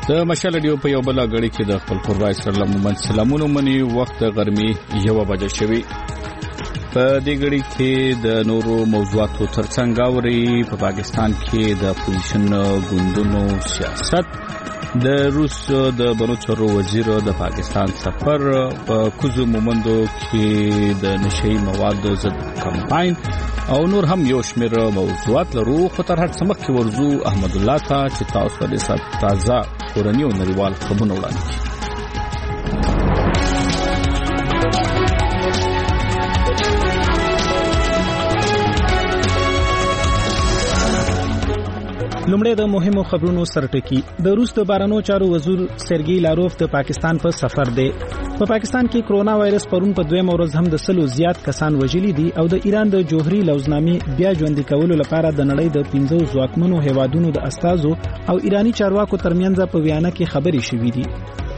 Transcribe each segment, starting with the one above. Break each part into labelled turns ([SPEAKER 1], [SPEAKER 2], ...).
[SPEAKER 1] د مشال ډیو په یو بل غړي کې د خپل قربای سره مومن سلامونه مني وخت غرمي 1 بجې شوي په دې غړي کې د نورو موضوعاتو ترڅنګ اوري په پاکستان کې د اپوزیشن ګوندونو سیاست د روس د بنوچرو وزیر د پاکستان سفر په کوزو مومندو کې د نشئی مواد ضد کمپاین او نور هم یو شمېر موضوعات لرو خو تر هر څه مخکې ورزو احمد الله ته چې تاسو د سات تازه کورنی او نړیوال خبرونه وړاندې
[SPEAKER 2] لومړی د مهمو خبرونو سرټکی د روس د بهرنیو چارو وزیر سرګی لاروف د پاکستان په سفر دی په پاکستان کې کرونا وایرس پرون په دویم ورځ هم د 100 زیات کسان وژلي دي او د ایران د جوهری لوزنامې بیا ژوندۍ کولو لپاره د نړۍ د 15 ځواکمنو هیوادونو د استازو او ایرانی چارواکو ترمنځ په ویانا کې خبرې شوې دي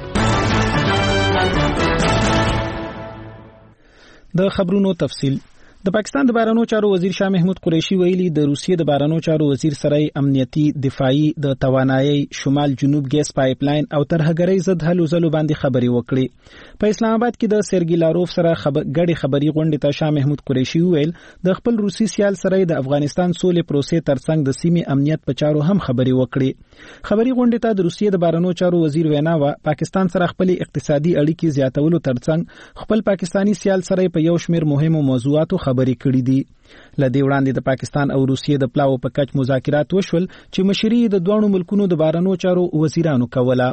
[SPEAKER 2] د خبرونو تفصیل د پاکستان د بهرنیو چارو وزیر شاه محمود قریشي ویلي د روسیې د بهرنیو چارو وزیر سره امنیتي دفاعي د توانایي شمال جنوب ګیس پایپلاین او ترهګرۍ ضد هلو ځلو باندې خبرې وکړي په اسلام آباد کې د سرګی لاروف سره غړي خبري غونډې ته شاه محمود قریشي ویل د خپل روسي سیال سره د افغانستان سولې پروسې ترڅنګ د سیمې امنیت په چارو هم خبرې وکړي خبري غونډې ته د روسیې د بهرنیو چارو وزیر وینا و پاکستان سره خپل اقتصادي اړیکې زیاتولو ترڅنګ خپل پاکستانی سیال سره په یو شمېر مهمو موضوعاتو خبرې کړې دي لدې وړاندې د پاکستان او روسیې د پلاو په کچ مذاکرات وشول چې مشري د دوه ملکونو د بهرنیو چارو وزیرانو کوله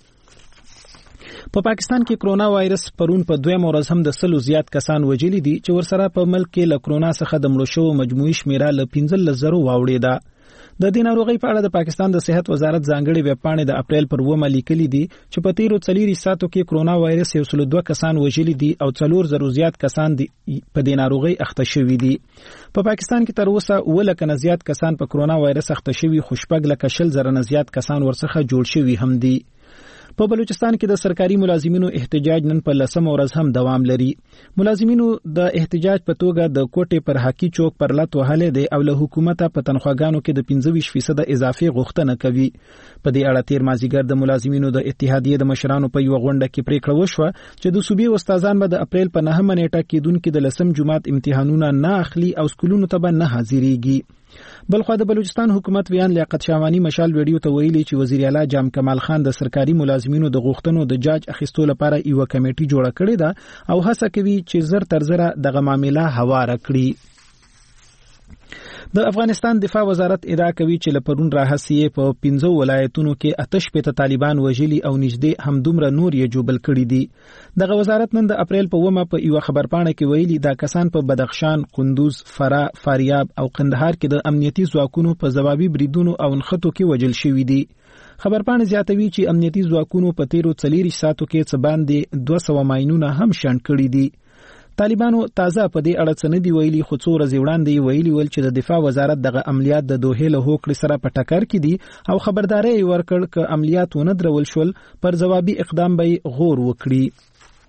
[SPEAKER 2] په پاکستان کې کرونا وایرس پرون په دویم ورځ هم د 100 زیات کسان وژلي دي چې ورسره په ملک کې له کرونا څخه د مړو شوو مجموعي شمیره له 15,000 واوړې ده د دې ناروغۍ په اړه د پاکستان د صحت وزارت ځانګړي ویب پاڼې د اپریل پر 2 لیکلي دي چې په تیرو 4 ساعتو کې کرونا وایرس 102 کسان وژلي دي او 4,000 زیات کسان په دې ناروغۍ اخته شوي دي په پاکستان کې تر اوسه 1,00,000 زیات کسان په کرونا وایرس اخته شوي خو 6,000 زیات کسان ورڅخه جوړ شوي هم دي په بلوچستان کې د سرکاري ملازمینو احتجاج نن په 10 ورځ هم دوام لري ملازمینو د احتجاج په توګه د کوټې پر حقي چوک پر لټ وهلې دي او له حکومت په تنخواګانو کې د 25% اضافي غوښتنه کوي په دې اړه تیر مازیګر د ملازمینو د اتحادیې د مشرانو په یو غونډه کې پریکړه وشوه چې د صوبې استادان به د اپریل په 9 نیټه کې دونکو د لسم جماعت امتحانونه نه اخلي او سکولونو ته به نه حاضرېږي بلخو د بلوچستان حکومت ویان لیاقت شاوانی مشال ویډیو ته ویلي چې وزیر اعلی جام کمال خان د سرکاري ملازمینو د غوښتنو د جاج اخیستو لپاره یو کمیټي جوړه کړې ده او هڅه کوي چې زر تر زره دغه معاملې هواره کړي د افغانستان دفاع وزارت ادعا کوي چې لپرون راهسیه په 15 ولایتونو کې آتش پته طالبان وژلي او نږدې همدومره نور یې جوبل کړي دي دغه وزارت نن د اپریل په 1 په یو خبرپاڼه کې ویلي دا کسان په بدخشان، کندوز، فرا، فاریاب او قندهار کې د امنیتي ځواکونو په ځوابي بریدونو او نښتو کې وژل شوي دي خبرپاڼه زیاتوي چې امنیتي ځواکونو په تیرو 4 ساعتو کې څه باندې 200 ماینونه هم شنډ کړي دي طالبانو تازه په دې اړه څه نه دی ویلي خو څو ورځې وړاندې ویلي ول چې د دفاع وزارت دغه عملیات د دوحې له هوکړې سره په ټکر کې دي او خبرداري ورکړ چې عملیات ونه درول شول پر جوابي اقدام به غور وکړي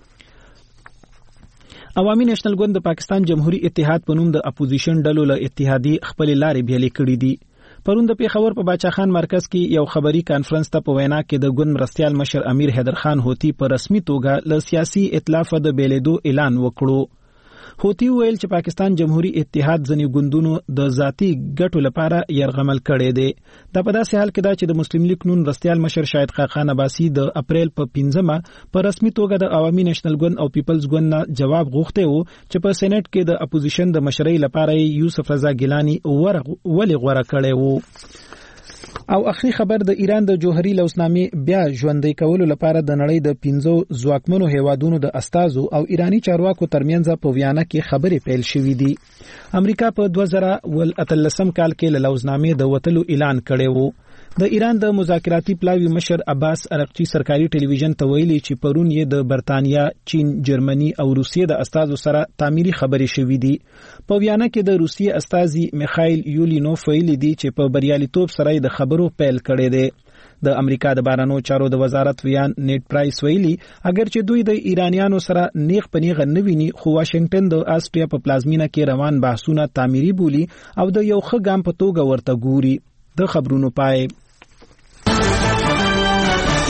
[SPEAKER 2] عوامي نېشنل ګوند د پاکستان جمهوریت اتحاد په نوم د اپوزیشن ډلو له اتحادیې خپل لارې بیلې کړې دي پرون د پیښور په باچا خان مرکز کې یو خبري کانفرنس ته په وینا کې د ګوند مرستيال مشر امیر حیدر خان هوتی په رسمي توګه له سیاسي ائتلاف د بیلیدو اعلان وکړو هوتی ویل چې پاکستان جمهوریت اتحاد ځنی ګوندونو د ذاتی ګټو لپاره يرغمل کړي دي دا په داسې حال کې دا چې د مسلم لیگ نون مرستيال مشر شاهد خان عباسی د اپریل په 15 په رسمي توګه د عوامي نېشنل ګوند او پیپلز ګوند نه جواب غوښته وو چې په سېنات کې د اپوزیشن د مشرۍ لپاره یوسف رضا ګیلانی ولې غوړه کړي وو او اخري خبر د ایران د جوهری لوزنامې بیا ژوندۍ کولو لپاره د نړۍ د 15 ځواکمنو هیوادونو د استازو او ایرانی چارواکو ترمنځ په ویانا کې خبرې پیل شوې دي امریکا په 2013 کال کې له لوزنامې د وټلو اعلان کړی وو د ایران د مذاکراتي پلاوی مشر عباس ارقچی سرکاري ټلویزیون ته ویلي چې پرون یې د برتانیا، چین، جرمني او روسیې د استازو سره تعمیري خبرې شوې دي په ویانا کې د روسیې استازي میخایل یولینوف ویلي دي چې په بریالیتوب سره د خبرو پیل کړي دي د امریکا د بهرنیو چارو د وزارت ویان نیټ پرایس ویلي اگر چې دوی د ایرانیانو سره نیغ پنیغ نه ویني خو واشنگټن د آسټریا په پلازمینه کې روان بحثونه تعمیري بولی او د یو ښه ګام په توګه ورته ګوري د خبرونو پای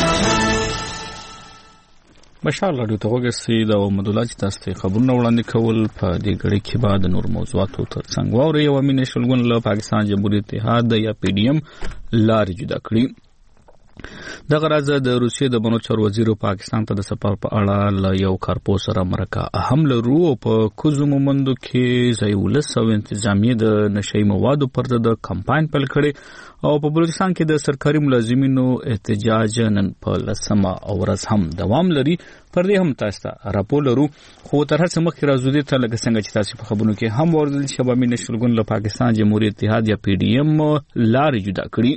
[SPEAKER 1] بشار رادیو ته وګورئ دا مدلج تاسو خبرونه وړاندې کول په دې غړي کې بعد نور موضوعاتو ترڅنګ واوري او امین شلګون له پاکستان جمهوریت اتحاد یا پی ډی ایم لارې جدا کړی. د غرض د روسیې د بنو چارو وزیر پاکستان ته د سفر په اړه ل یو کارپو سره مرکه اهم لرو او په کوزو مومندو کې ځایولس او انتظامیه د نشئی موادو پر د کمپاین پیل کړي او په بلوچستان کې د سرکاري ملازمینو احتجاج نن په لسمه ورځ هم دوام لري. پر دې هم تاسو ته راپور لرو خو تر هڅه مخکې راځو دې ته لکه څنګه چې تاسو په خبرونو کې هم ورزل شبابي نشلګون له پاکستان جمهوریت اتحاد یا پی ډی ایم لارې جدا کړي.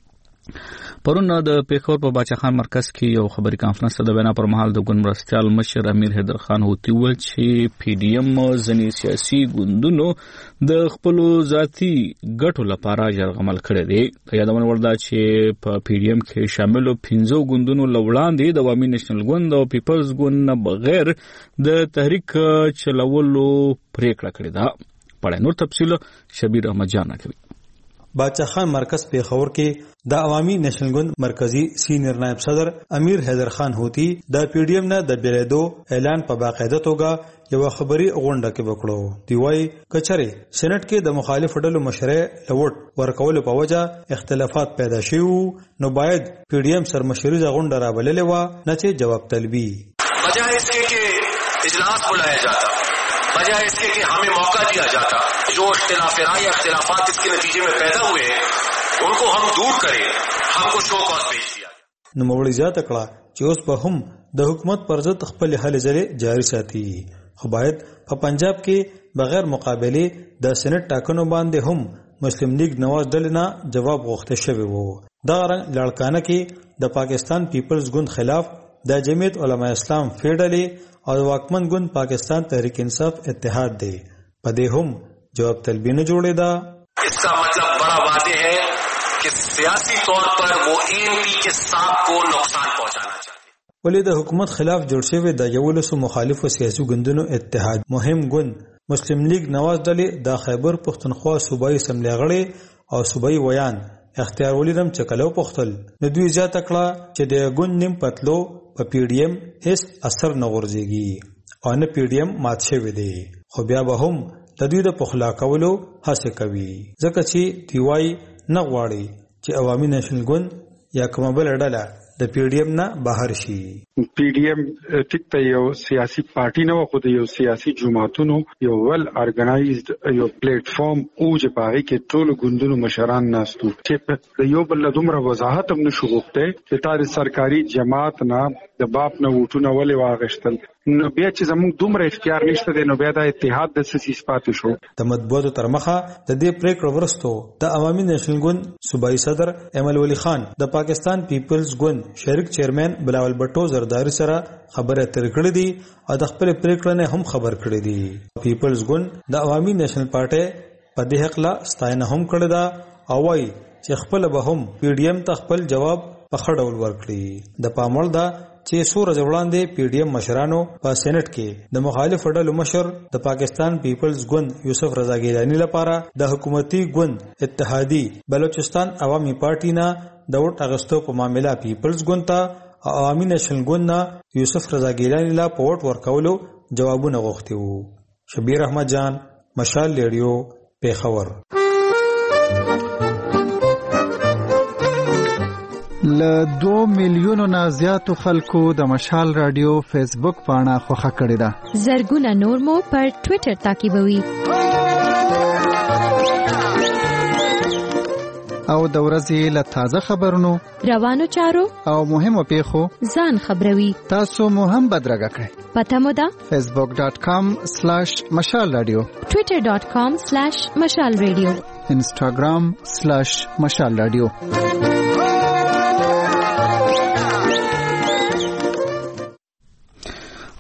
[SPEAKER 1] پرون د پیښور په باچا خان مرکز کې یو خبري کانفرنس د وینا پر مهال د ګوند مرستيال مشر امیر حیدر خان هوتی ویل چې پی ډی ایم ځنی سیاسي ګوندونو د خپل ذاتی ګټو لپاره یرغمل کړی دی. یادونه ورده چې په پی ډی ایم کې شامل 15 ګوندونو لوړاندې د عوامي نېشنل ګوند او پیپلز ګوند نه بغیر د تحریک چلولو پریکړه کړې ده. پړې نور تفصیل شبیر احمد جان کوي.
[SPEAKER 3] باچا خان مرکز پیښور کې د عوامي نېشنل ګوند مرکزی سینیئر نائب صدر امیر حیدر خان هوتی د پی ډی ایم نه د بیلیدو اعلان په باقاعده توګه یو خبري غونډه کې وکړو. دی وايي کچره سېنات کې د مخالف ډلو مشره لوټ ورکول په وجه اختلافات پیدا شوه نو باید پی ډی ایم سرمشري غونډه راوللې و نه چې جواب طلبي
[SPEAKER 4] بجائے اس کے کہ اجلاس بلایا جاتا بجائے اس کے کہ ہمیں موقع دیا جاتا جو اختلاف رائے یا اختلافات اس کے نتیجے میں پیدا ہوئے ہیں ان کو ہم دور کریں ہم کو شو کاز پیش دیا.
[SPEAKER 3] نو مولوی زیاته کړه چې اوس په هم د حکومت پر ضد خپل هلې ځلې جاری ساتي خو باید په پنجاب کې بغیر مقابله د سېنات ټاکنو باندې هم مسلم لیگ نواز ډلنا جواب غوښته شوی وو. دا رنګ لړکانه کې د پاکستان پیپلز ګوند خلاف د جمعیت علماء اسلام فیډلې او واکمن ګوند پاکستان تحریک انصاف اتحاد دی په دې هم جواب طلبی نه جوړې ده.
[SPEAKER 4] اس کا مطلب بڑا واضح ہے کہ سیاسی طور پر وہ ANP کے ساتھ کو نقصان پہنچانا چاہتے ہیں.
[SPEAKER 3] ولې د حکومت خلاف جوړ شوی د یولسو مخالفو سیاسي ګوندونو اتحاد مهم ګوند مسلم لیگ نواز ډلې د خیبر پښتونخوا صوبایي اسمبلی غړي او صوبایي ویان اختیار ولیدم چې کلو پختل نو دوی زیاته کړه چې د ګوند نیم پتلو په پی ډی ایم هیڅ اثر نه ورځيږي او نه پی ډی ایم مات شوی دی خو بیا به هم د دوی د پخلا کولو هڅه کوي ځکه چې دیوای نه غواړي چې عوامي نېشنل ګوند یا کومه بل ډله د پی ډی ایم نه بهر شي.
[SPEAKER 5] پی ډی ایم ټیک ته یو سیاسي پارټي نه خو د یو سیاسي جماعتونو یو ول ارګنایزد یو پلیټ فارم او چې پاره کې ټول ګوندونو مشران ناستو چې د یو بل دومره وضاحت هم نشو غوښته چې تار سرکاري جماعت نه د باپ نه وټونه ولې واغشتل نو بیا چې زموږ دومره اختیار نشته د نو بیا د اتحاد د سیاسي پاتې شو.
[SPEAKER 3] د مطبوعاتو تر مخه د دې پریکړه ورستو د عوامي نېشنل ګوند صوبایي صدر ایمل ولی خان د پاکستان پیپلز ګوند شریک چیرمن بلاول بټو زرداری سره خبره تر کړې دي او د خپل پریکړه نه هم خبر کړې دي. پیپلز ګوند د عوامي نېشنل پارټي په دې حق لا ستاینه هم کړې ده او وايي چې خپل به هم پی ډی ایم ته خپل جواب په خړول ورکړي. د پاموړ دا چې سور ځوړاندې پی ډی ایم مشرانو په سېنات کې د مخالف ډلو مشر د پاکستان پیپلز ګوند یوسف رضا ګیلانی لپاره د حکومتي ګوند اتحادی بلوچستان عوامي پارټي نه د ووټ اغستو په معاملې پیپلز ګوند ته عوامي نېشنل ګوند نه یوسف رضا ګیلانی لا په ووټ ورکولو جوابونه غوښتي وو. شبیر احمد جان مشال ریډیو پیښور.
[SPEAKER 6] له 2 میلیونو نه زیاتو خلکو د مشال رادیو فیسبوک پاڼه خوښه کړې ده.
[SPEAKER 7] زرګونه نور مو پر ټوئیټر تعقیبوي.
[SPEAKER 6] او د ورځې له تازه خبرونو
[SPEAKER 7] روانو چارو او
[SPEAKER 6] مهمو پیښو
[SPEAKER 7] ځان خبروي.
[SPEAKER 6] تاسو مو هم بدرګه کړئ.
[SPEAKER 7] پته مو ده
[SPEAKER 6] facebook.com/mashalradio
[SPEAKER 7] twitter.com/mashalradio
[SPEAKER 6] instagram/mashalradio.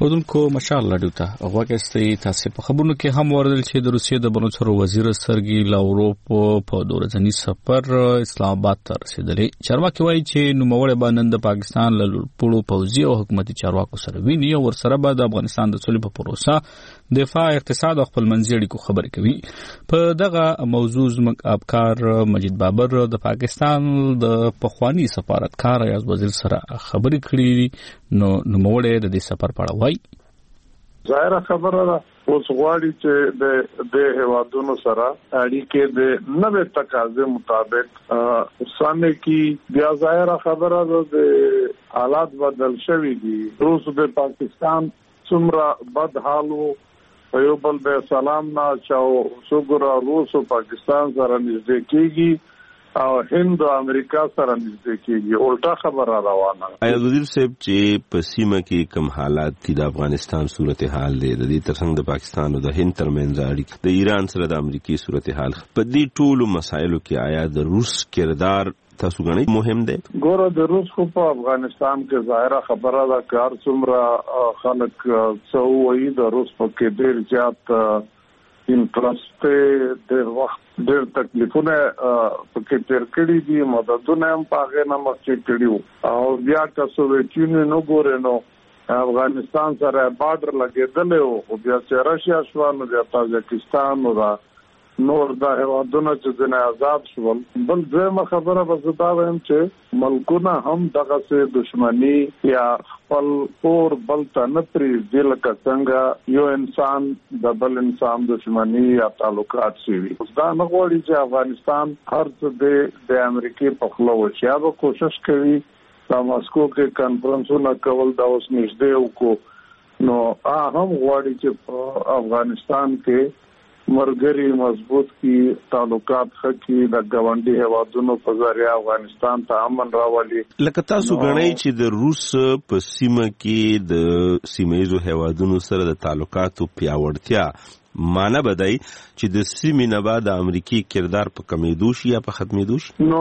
[SPEAKER 1] اودونکو مشال لډوتا غواګستې تاسو په خبرونو کې هم وردل چې د روسیې د بنو چارو وزیر سرګي لاوروف په دورځنی سفر اسلام آباد ته رسیدلی. چارواکي وایي چې نوموړی باندې د پاکستان له پړو پوځي او حکومتي چارواکو سره ویني او ورسره به د افغانستان د سولې په پروسه دفاع اقتصاد او خپل منځي اړیکو خبرې کوي. په دغه موضوع زموږ ابکار مجید بابر د پاکستان د پخوانی سفارتکار ایاز وزیر سره خبرې کړې. نوموړی د دې سفر په اړه وایي
[SPEAKER 8] ظاهره خبره ده اوس غواړي چې د هوادونو سره اړیکې د نوې تقاضې مطابق سامنے کی بیا ظاهره خبره ده د حالات بدل شوي دي. روس د پاکستان څومره بد حالو یو بل به سلام نه چاو شګره روس او پاکستان سره نږدې کیږي او هند او امریکا سره نږدې کیږي. الټا خبره روانه.
[SPEAKER 9] ایاز وزیر صاحب چې په سیمه کې کوم حالات دي د افغانستان صورتحال دی د دې ترڅنګ د پاکستان او د هند ترمنځ اړیکې د ایران سره د امریکای صورتحال په دې ټولو مسایلو کې آیا د روس کردار تاسو غنئ مهم دی؟
[SPEAKER 8] ګوره د روس خو په افغانستان کې ظاهره خبره ده کار څومره خلک څو وایي د روس په کې ډېر زیات انټرست د وخت ډېر تکلیفونه پکې تیر کړي دي مددونه هم پاغه نه مخکې کړیو او بیا تاسو وچینه نو ګورئ نو افغانستان سره بارډر لګیدل او بیا چې راشیا شو نو د تاجکستان او نور د هوادونو چې د آزاد شول. بل ځمه خبره وزدا وایم چې ملکونه هم دغه سه دشمنی یا خپل اور بل ته نه پری ځل څنګه یو انسان د بل انسان دشمنی یا تعلقات شي. دا نه غواړي چې افغانستان هر څه د امریکای په خلو وشي. هغه کوشش کوي د ماسکو کې کانفرنسونه کول دا اوس نږدې وکړو نو هم غواړي چې په افغانستان کې مرګري مضبوط کی تعلقات خکی د ګاونډي هوادونو په ذریعہ افغانستان ته امن راولي.
[SPEAKER 9] لکه تاسو غنئ چې د روس په سیمه کې د سیمایي هوادونو سره د تعلقاتو پیاوړتیا معنی بدای چې د سیمې نه بعد د امریکای کردار په کمیدو شي یا په ختمېدو شي؟
[SPEAKER 8] نو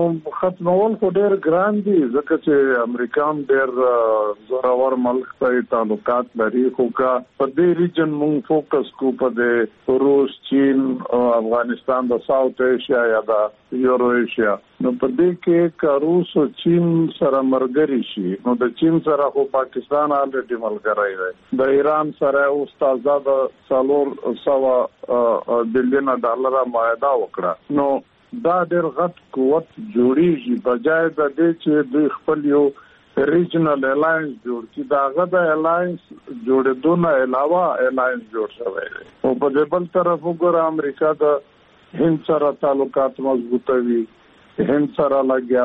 [SPEAKER 8] ختمول خو ډېر ګران دي ځکه چې امریکا هم ډېر زورور ملک ته تعلقات لري خو کا په دې ریجن مونږ فوکس کو په د روس چین او افغانستان د ساوث ایشیا یا د یورو ایشیا نو په دې کې کا روس او چین سره مرګري شي نو د چین سره خو پاکستان الریډي ملګری دی. د ایران سره استاد د سالور $100 بلین معاهده وکړه نو دا ډېر غټ قوت جوړیږي بجای د دې چې د خپل یو ریجنل الاینس جوړ کی دا غدا الاینس جوړېدو نه علاوه الاینس جوړ شوی دی او په دې بل طرف وګوره امریکا د هند سره تعلقات مضبوطوي هند سره لګیا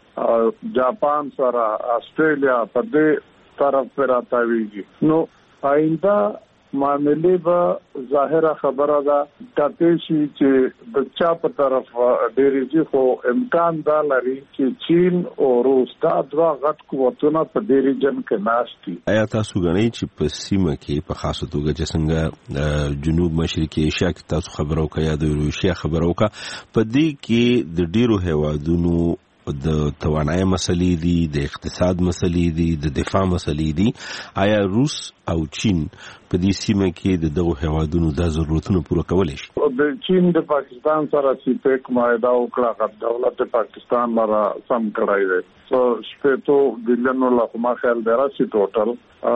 [SPEAKER 8] دی جاپان سره استرالیا په دې طرف پر راتاویږي نو آینده معاملې به ظاهره خبره ده کته شي چې د چا په طرف ډېری خو امکان دا لري چې چین او روس دا دوا غټ قوتونه په ډېری جن کې ناشتي.
[SPEAKER 9] آیا تاسو غنئ چې په سیمه کې په خاصه توګه چې څنګه جنوب مشرقي ایشیا کې تاسو خبرو کوي یا د روسیا خبرو کا په دې کې د ډیرو هوادونو د توانایي مسلې دي د اقتصاد مسلې دي د دفاع مسلې دي آیا روس او چین په دې سیمه کې دغه هوادونو د ضرورتونو پوره کولای شي؟
[SPEAKER 8] د چین د پاکستان سره سیپیک معاهده وکړه د دولت پاکستان مره سم کړای دی سو شپږ بلین له ما خیال دراسي ټوټل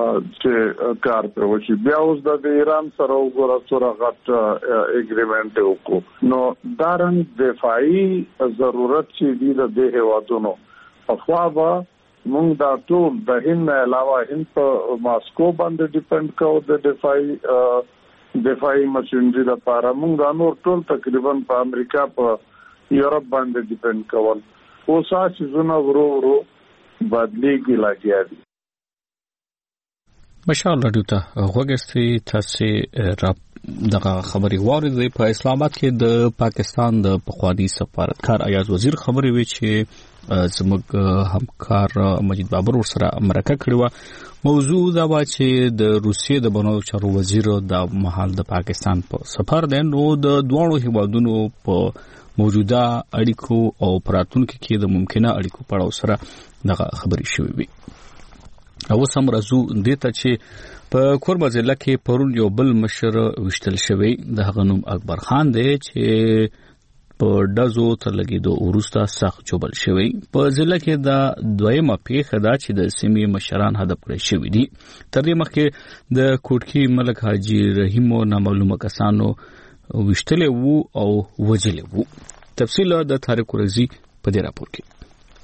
[SPEAKER 8] چې کار په وشي بیا اوس د ایران سره وګوره څوره غټ اګریمنت وکړو نو دارن دفاعي ضرورت چې دی د هوادونو خو مونږ دا ټول د هند علاوه هند په ماسکو باندې ډیپند کوو د دفاعي ماشينري لپاره مونږ نور ټول تقریبا په امریکا په یورپ باندې ډیپند کول اوس چې زونه ورو ورو بدلېږي لاګیا دي.
[SPEAKER 1] مشال رادیو ته غوږستې تاسو دغه خبري واردې په اسلام آباد کې د پاکستان د پخوانی سفارتکار ایاز وزیر خبري وی چې زموږ همکار مجید بابر ورسره مرکه کړې و. موضوع دا و چې د روسیې د بنو چارو وزیر د محل د پاکستان په سفر دی نو د دوه هیوادونو په موجوده اړیکو او پراتونکو کې د ممکنه اړیکو په اړه سره دغه خبري شوې وي. او سم رازو دته چې په کوربه ضلع کې پرون یو بل مشر وشتل شوی د غنوم اکبر خان دی چې په دزو تر لګیدو ورسته سخت چوبل شوی په ضلع کې د دویمه پیښه دا چې د سیمې مشران هدف کړی شوی دي تر دې مخکې د کوټکی ملک حاجی رحیم او نامعلومه کسانو وشتل وو او وجل وو تفصیل د طارق رضی په دې راپور کې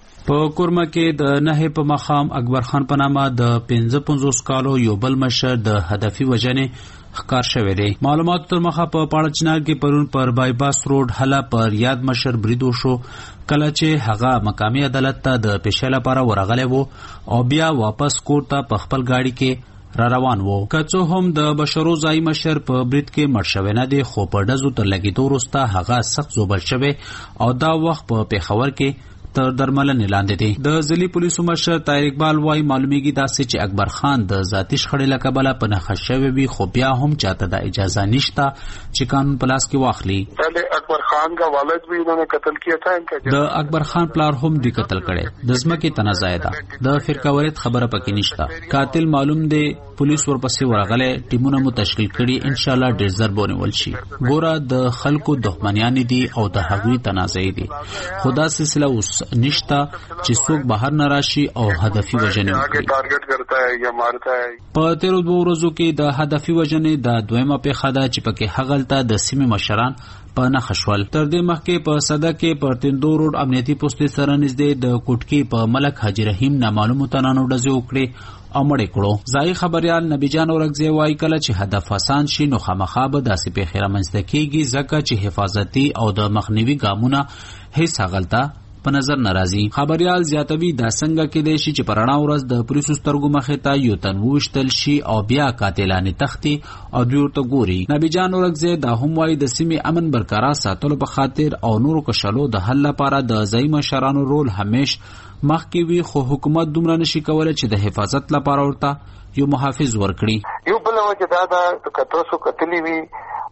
[SPEAKER 10] په کورما کې د نه په مخام اکبر خان په نامه د 55 کالو یو بل مشر د هدفي وجنې ښکار شوی دی معلومات تر مخه په پاړچنار کې پرون پر بایپاس روډ حلا پر یاد مشر بریدو شو کله چې هغه مقامی عدالت ته د پیښې لپاره ورغلی وو او بیا واپس کور ته په خپل گاډي کې را روان وو کڅو هم د بشرو ځای مشر په برید کې مړ شوی نه دی خو په دزو تر لګیدو وروسته هغه سخت زوبل شوی او دا وخت په پیښور کې تر درملنې لاندې دي د ځلي پولیسو مشر طاهر اقبال وايي معلومیږي داسې چې اکبر خان د ذاتي شخړې له کبله په نښه شوی وي خو بیا هم چاته د اجازه نشته چې قانون په لاس کې واخلي
[SPEAKER 8] اکبر خان کا والد بھی انہوں نے قتل کیا تھا
[SPEAKER 10] د اکبر خان پلار هم دی قتل کړي د ځمکې تنازع ده د فرقاوریت خبره پکې نشته قاتل معلوم دی پولیس ورپسې ورغله ټیمونه مو تشکیل کړي ان شاء الله ډیر زر بونول شي ګوره د خلکو دښمنیان دي او د هغوی تنازع دي خدا سلسله اوس نشتا چې څوک بهر نه راشي او هدفي وجنې وکړي
[SPEAKER 8] ټارګټ کرتا ہے یا مارتا ہے
[SPEAKER 10] په تیرو دوه ورځو کې د هدفي وجنې د دویمه پیښه ده چې پکې هغلته د سیمې مشران په نخښول تر دې مخکې په صدا کې پر تندو روډ امنیتي پوسټ سره نږدې د کوټکی په ملک حاجی رحیم نامعلومه تنانو ډزې وکړي او مړ کړو ځای خبريال نبی جان اورګزی وایي کله چې هدف آسان شي نو خامخا به داسې پیښې رامنځته کیږي ځکه چې حفاظتي او د مخنیوي ګامونه هیڅ هغلته په نظر ناراضي خبريال زیاتوي دا څنګه کې دی چې پرانا ورځ د پولیسو سترګو مخې ته یو تن وشتل شي او بیا قاتلانه تختی او دوی ورته ګوري نبی جان اورګزی دا هم وايي د سیمې امن برقرار ساتلو په خاطر او نورو کشلو د حل لپاره د ځای مشرانو رول همیش مخکې وي خو حکومت دومره نشي کولای چې د حفاظت لپاره ورته یو محافظ ورکړي
[SPEAKER 8] یو بل وجه دا د کترسو کتلی وی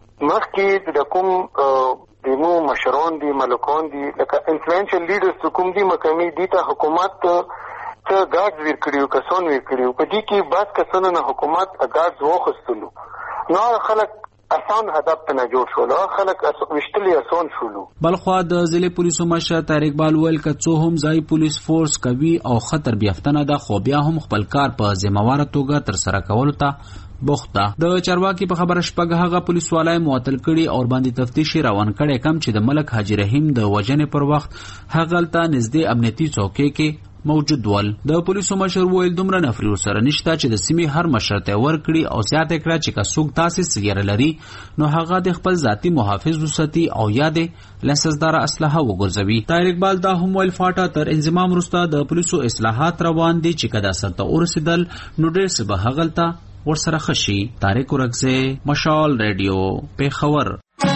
[SPEAKER 8] مخکې د کوم دیمو مشران دی ملکان دی لکه انفلوئنشل لیډرز کوم دی مقامی دی ته حکومت ته ګارډز ورکړیو کسان ورکړیو په دې کې بعض کسانو نه حکومت ګارډز وخستلو نو خلک آسان هدف ته نه جوړ شول خلک وشتلی آسان شول
[SPEAKER 10] بلخوا د ضلع پولیسو مشر طارق اقبال ویل کڅو هم ځای پولیس فورس کوي او خطر بیافتنه ده خو بیا هم خپل کار په ذمہوار توګه تر سره کولو ته بوخته د چارواکي په خبره شپږ هغه پولیس والای معطل کړي او باندې تفتیش روان کړي کم چې د ملک حاجی رحیم د وجنې پر وخت هغلته نږدې امنیتي چوکۍ کې موجود ول د پولیسو مشر ویل دومره نفري سره نشته چې د سیمې هر مشر ته ورکړي او زیات کړه چې کڅوګ تاسو سګر لري نو هغه د خپل ذاتی محافظ وساتي او یادې لسزدار اسلحه وګرځوي طاهر اقبال دا هم ویل فاټا تر انضمام وروسته د پولیسو اصلاحات روان دي چې کدا سره ورسېدل نو ډېر څه به هغلته ورسره خشي طارق اورګزی مشال ریډیو پیښور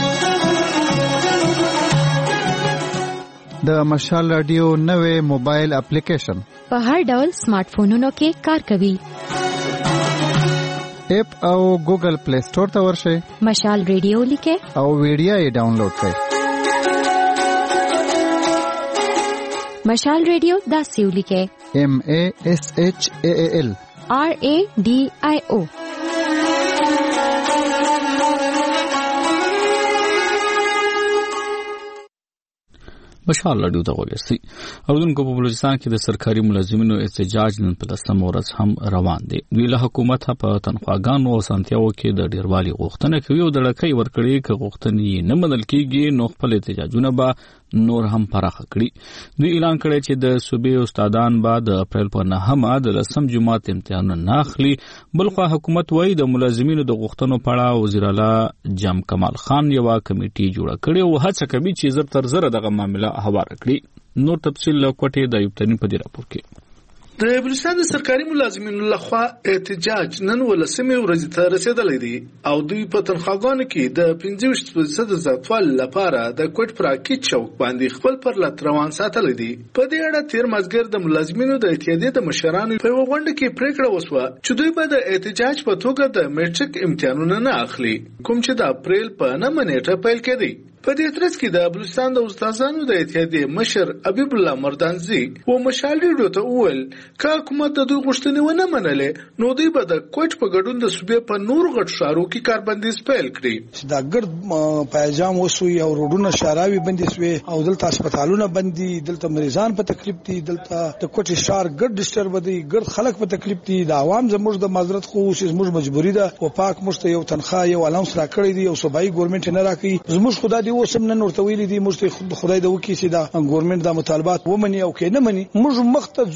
[SPEAKER 6] د مشال رادیو نوې موبایل اپلیکیشن
[SPEAKER 7] په هر ډول سمارټ فونونو کې کار کوي
[SPEAKER 6] اپ او ګوګل پلی سٹور ته ورشئ
[SPEAKER 7] مشال ریډیو لیکه
[SPEAKER 6] او ویډیو یې ډاونلوډ کړئ
[SPEAKER 7] مشال ریډیو دا سیو لیکه
[SPEAKER 6] MASHAAL
[SPEAKER 7] RADIO
[SPEAKER 1] مشال رادیو ته وګورئ او دونکو په بلوچستان کې د سرکاري ملازمینو احتجاج نن په 10 ورځ هم روان دي دوی له حکومت په تنخواګانو او سنتیاو کې د ډیروالي غوښتنه کوي او د لکۍ ورکړي کې غوښتنې نه منل کیږي نو خپل احتجاجونه به نور هم پراخه کړي دوی اعلان کړی چې د صوبې استادان به د اپریل په 9 د لسم جمعات امتحانونه نه اخلي بلخو حکومت وایي د ملازمینو د غوښتنو په اړه وزیر اعلی جام کمال خان یو کمیټي جوړه کړې او هڅه کوي چې زر تر زر دغه معاملې هواره کړي نور تفصیل له کوټې د یوبتنی په دې راپور کې
[SPEAKER 11] د بلوچستان د سرکاري ملازمینو لخوا احتجاج نن ولسمې ورځې ته رسیدلی دی او دوی په تنخواګانو کې د 25% زیاتوالي لپاره د کوټ پراکي چوک باندې خپل پرلط روان ساتلی دی په دې اړه تیر مازګر د ملازمینو د اتحادیې د مشرانو په یوه غونډه کې پریکړه وشوه چې دوی به د احتجاج په توګه د میټریک امتحانونه نه اخلي کوم چې د اپریل په 9 نیټه پیل کېدی په دې ترڅ کې د بلوچستان د استادانو د اتحادیې مشر حبیب الله مردانزي و مشال ریډیو ته وویل که حکومت د دوی غوښتنې ونه منلې نو دوی به د کوټ په ګډون د صوبې په نور غټ ښارو کې کاربندیز پیل کړي.
[SPEAKER 12] دا ګرد پایجام وسوي او روډونه شاراوي بندي سوي او دلته هسپتالونه بندي دلته مریضان په تکلیف دي دلته د کوټ شهر ګډ ډسټرب دي ګرد خلک په تکلیف دي د عوام زموږ د معذرت خو زموږ مجبوری ده او پاک مشته یو تنخواه یو الاونس راکړی دی او صوبایي ګورنمنت نه راکړي زموږ خدای دی وسم نه ورته ویلي دي موږ خدای د وکی سي دا ګورنمنت د مطالبات ومني او کې نه مني موږ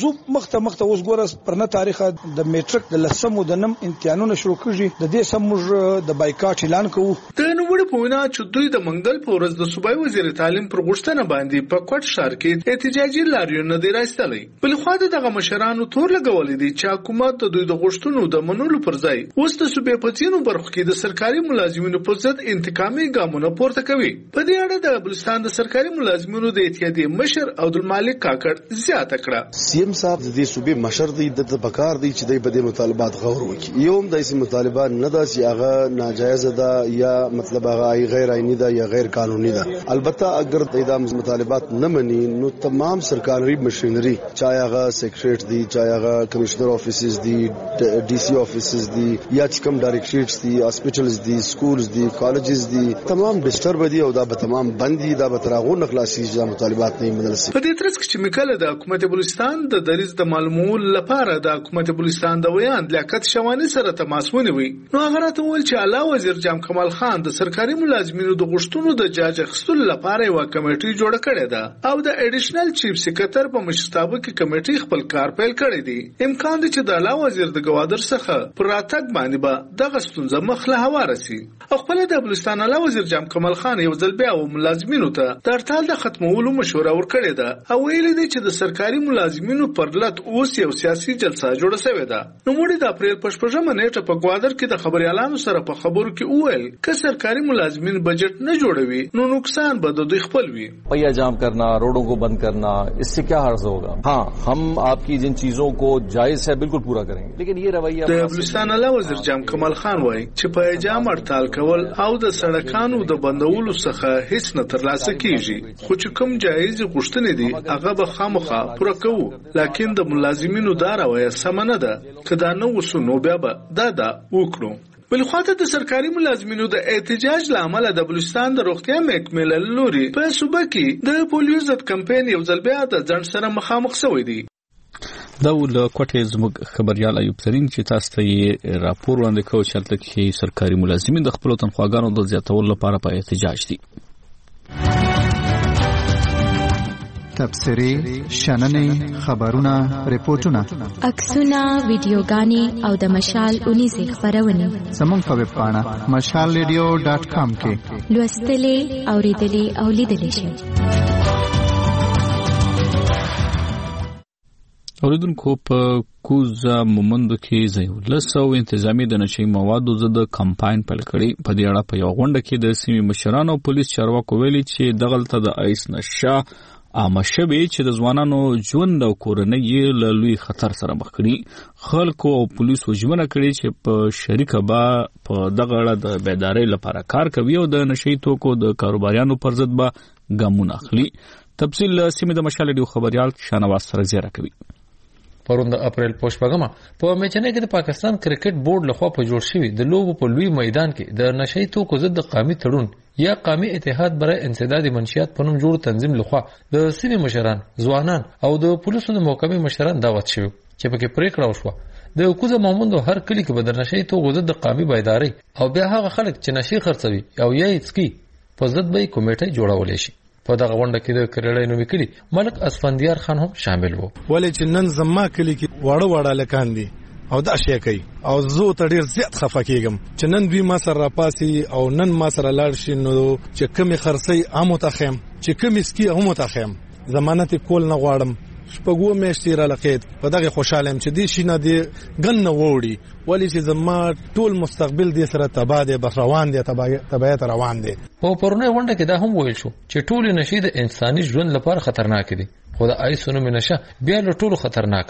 [SPEAKER 12] مخته اوس ګوره پرنه تاریخ د میټریک د لسمو د نم امتحانونه شروع کړي د دې سم موږ د بایکاټ اعلان کوو.
[SPEAKER 11] د نوموړي په وینا چې دوی د منګل په ورځ د صوبایي وزیر تعلیم پر غوښتنه باندې په کوټ ښار کې احتجاجي لاریون نه دی راستلی. بل خو دغه مشرانو تور لګولې دي چې حکومت د دوی د غوښتنو د منلو پر ځای اوس د صوبې په ځینو برخو کې د سرکاري ملازمینو په ضد انتقامي ګامونه پورته کوي. په دې اړه د بلوچستان د سرکاري ملازمینو د اتحادیې مشر عبدالمالک کاکړ زیاته کړه.
[SPEAKER 13] سیم صاحب د دې صوبې مشر دی د پکار دی چې د بدې مطالبات غور وکړي. یوم د اسې مطالبات نه دا چې هغه ناجایز ده یا مطلب هغه غیر عیني ده یا غیر قانوني ده. البته اگر د مطالبات نه مني نو تمام سرکاري مشینری چاہے هغه سیکریټریټ دی چاہے هغه کمشنر افیسز دی ډي سي افیسز دی یا کوم ډایریکټریټس دی هاسپټلز دی سکولز دی کالجز دی تمام ډسټرب دي او دا به تمام بندي دا به تراغو نخلاصي چې مطالبات نه منل شي.
[SPEAKER 11] په دې ترڅ کې چې میکاله د حکومت بلوچستان د دریز د معلومول لپاره د حکومت بلوچستان د ویان لیاقت شوانی سره تماس ونیوي نو هغه راته ویل چې اعلی وزیر جام کمال خان د سرکاري ملازمینو د غوښتنو د جاج اخیستلو لپاره یو کمیټه جوړه کړې ده او د اډیشنل چیف سکریټر په مشرتابه کې کمیټه خپل کار پیل کړی دی. امکان دی چې د اعلی وزیر د گوادر څخه پر راتګ باندې به دغه ستونزه مخله هواره سي. خپل د بلوچستان اعلی وزیر جام کمال خان یو ځل بیا و ملازمینو ته د هړتال د ختمولو مشوره ورکړې ده او ویلي دی چې د سرکاري ملازمینو پر لټ اوس یو سیاسي جلسه جوړه شوې ده. نو موږ د اپریل په 15 نیټه په گوادر کې د خبريالانو سره په خبرو کې وویل چې سرکاري ملازمین بجټ نه جوړوي نو نقصان به د دوی خپل وي.
[SPEAKER 14] पहिया जाम करना रोडों को बंद करना इससे क्या हर्ज होगा. हाँ हम आपकी जिन चीजों को जायज है बिल्कुल पूरा करेंगे लेकिन ये रवैया
[SPEAKER 11] د بلوچستان اعلی وزیر جام کمال خان وایي چې په جام هړتال کول او د سړکانو د بندولو څخه هیڅ نه ترلاسه کیږي خو چې کوم جایز غوښتنې دي هغه به خامخا پوره کوو لکه د ملازمینو دا رویه سم نه ده که دا نه وسو نو بیا به دا وکړو. بل خواته د سرکاري ملازمینو د احتجاج لامل د بلوچستان د روغتیا محکمې لوري په صوبه کې د پولیو ضد کمپاین یو ځل بیا د ځنډ سره مخامخ شوی دی.
[SPEAKER 1] دا ول کوټه زموږ خبريال ایوب ترين چې تاسو ته راپور وړاندې کوي چې تلکه سرکاري ملازمین د خپل تنخواګانو د زیاتولو لپاره په احتجاج دي.
[SPEAKER 6] تبصرې شننې خبرونه ریپورتونه
[SPEAKER 7] عکسونه ویډیوګانې او د مشال اونیزه خبرونه
[SPEAKER 6] زموږ په ویب پاڼه mashalradio.com کې
[SPEAKER 7] لوستلې اوریدلې او لیدلې شئ.
[SPEAKER 1] اوریدونکو په کوزا مومندو کې زیولسو انتظامی د نشي موادو ضد کمپاین پیل کړي. په دې اړه په یو غونډه کې د سیمې مشرانو او پولیس چارواکو ویلي چې دغلته د ایس نشه عامه شوی چې د ځوانانو ژوند او کورنۍ له لوی خطر سره مخ کړي. خلکو او پولیسو ژمنه کړې چې په شریکه به په دغه اړه د بیدارۍ لپاره کار کوي او د نشي توکو د کاروباریانو پر ضد به ګامونه اخلي. تفصیل سیمه د مشال ډیو خبريال شانواز سره زیاره کوي.
[SPEAKER 15] پرون د اپریل پوشپغما په میچنه کې د پاکستان کرکټ بورډ لخوا په جوړ شوی د لوبو په لوی میدان کې د نشئی توکو ضد قومي تړون یا قومي اتحاد برای انسداد منشیات په نوم جوړ تنظیم لخوا د سیمې مشران ځوانان او د پولیسو د محکمې مشران دعوت شوی چې په کې پریکړه وشوه د کوزه مومندو هر کلی کې به د نشئی توکو ضد قومي بیداری او بیا هغه خلک چې نشي خرڅوي او یې سکي په ضد به کمیټه جوړولې شي. په دغه غونډه کې د کریړې نومي کړي ملک اسفندیار خان هم شامل وو.
[SPEAKER 16] ولې چې نن زما کلی کې واړه لکان دي او دا شي کوي او زه ته ډیر زیات خفه کېږم چې نن دوی ما سره راپاسي او نن ما سره لاړ شي نو چې کمی خرڅي عامو ته خیم چې کمی سکي هم ته خیم ضمانت کول نه غواړم. شپږو میاشتې را لقید په دغه خوشاله يم چې دې شي نه دی ګن نه ووري ولې چې زما ټول مستقبل دې سره تبا دي بس روان دي تبعیت روان دي.
[SPEAKER 15] په پرونه غونډه کې دا هم ویل شو چې ټول نشي د انساني ژوند لپاره خطرناک دي خو د ایسونو نشه بیا له ټولو خطرناک ده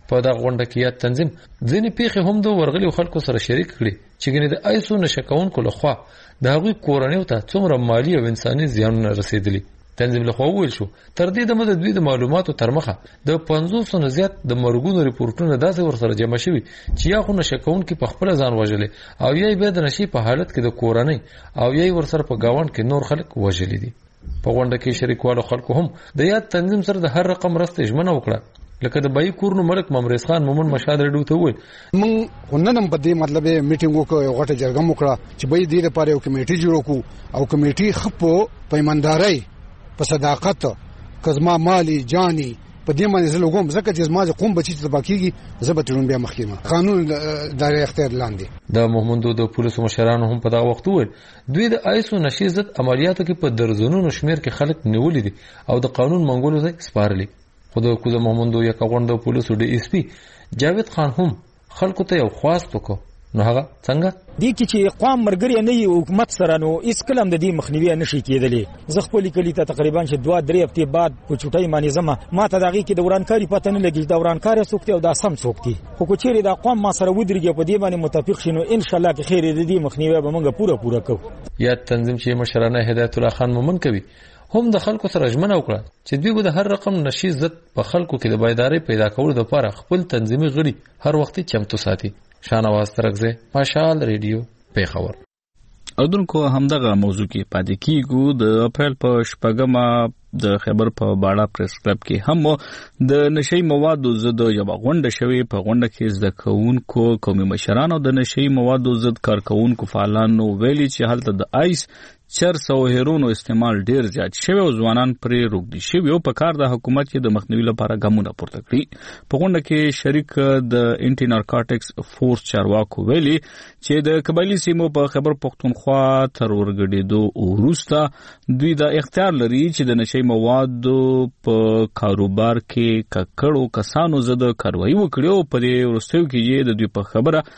[SPEAKER 15] په دا غونډه کې یا تنظیم ځینې پیښې هم د ورغلي خلکو سره شریک کړي چې ګنې د آیسو نشکونکو لخوا د هغوی کورنیو ته څومره مالی او انساني زیانونه رسیدلي. تنظیم لخوا وویل شو تر دې دمه د دوی د معلوماتو تر مخه د 500 نه زیات د مرګونو ریپورتونه داسې ورسره جمع شوي چې یا خو نشکونکي په خپل ځان وژلي او یا به د نشي په حالت کې د کورنۍ او یا ورسره په گاوند کې نور خلک وژلي دي. په غونډه کې شریکوالو خلکو هم د یاد تنظیم سره د هر رقم مرسته ژمنه وکړه. لکه د بای کورنو ملک ممرز خان مومن مشاد رډو ته وویل
[SPEAKER 17] مونږ نن په دې مطلب میټینګ وکړو غټه جرګه وکړه چې به دې لپاره یو کمیټي جوړ کړو او کمیټي خپو په ایماندارۍ په صداقت کزما مالی جانی په دې باندې زه لګوم ځکه چې زما قوم بچی ته باکیږي زبتون بیا مخکمه قانون دایره اختیار لاندې.
[SPEAKER 15] د محمدو د پولیسو مشرانو هم په دا وخت وویل دوی د آیسو نشي ضد عملیاتو کې په درزونو شمیر کې خلک نیولې دي او د قانون منګولو ته سپارلي. خو د کوزه محمدو یک غونډه پولیسو ډي اس پی جاوید خان هم خلکو ته یو خواست وکړ. نو هغه څنګه
[SPEAKER 18] دي چې قوم مرګري نه یو حکومت سره نو اس کلم د دې مخنیوي نشي کېدلی. زه خپل کلی ته تقریبا 2-3 هفته بعد په چټای باندې زما ما ته دغه کې د ورانکاري پته نه لګي د ورانکاري سوکته او د سم سوکتي خو کوچيري د قوم ما سره ودرېږي په دې باندې متفق شینو ان شاء الله کې خیر دې مخنیوي به موږ پوره کوو.
[SPEAKER 15] یا تنظیم چې مشرانه هدایت الله خان مومن کوي هم د خلکو سره ژمنه وکړه چې دوی د هر رقم نشي ضد په خلکو کې د بیداری پیدا کولو لپاره خپل تنظیمي غړي هر وخت چمتو ساتي. شانواز ترکزه مشال ریډیو پیښور.
[SPEAKER 1] اردوونکو همدغه موضوع کې پاتې کیږو. د اپریل په شپږمه د خیبر په باړه پریس کلب کې هم د نشئی موادو ضد یو غونډه شوې. په غونډه کې زده کوونکو قومي مشران او د نشئی موادو ضد کارکونکو فعالانو ویلي چې هلته د آیس چرس او هیرونو استعمال ډیر زیات شوی او ځوانان پرې روږدي شوي او په کار د حکومت کې د مخنیوي لپاره ګامونه پورته کړي. په غونډه کې شریک د انټي نارکوټکس فورس چارواکو ویلي چې د قبایلی سیمو په خیبر پختونخوا تر ورګډېدو وروسته دوی د اختیار لري چې د نشئی موادو په کاروبار کې ککړو کسانو ضد کاروایی وکړي او په دې وروستیو کې د دوی په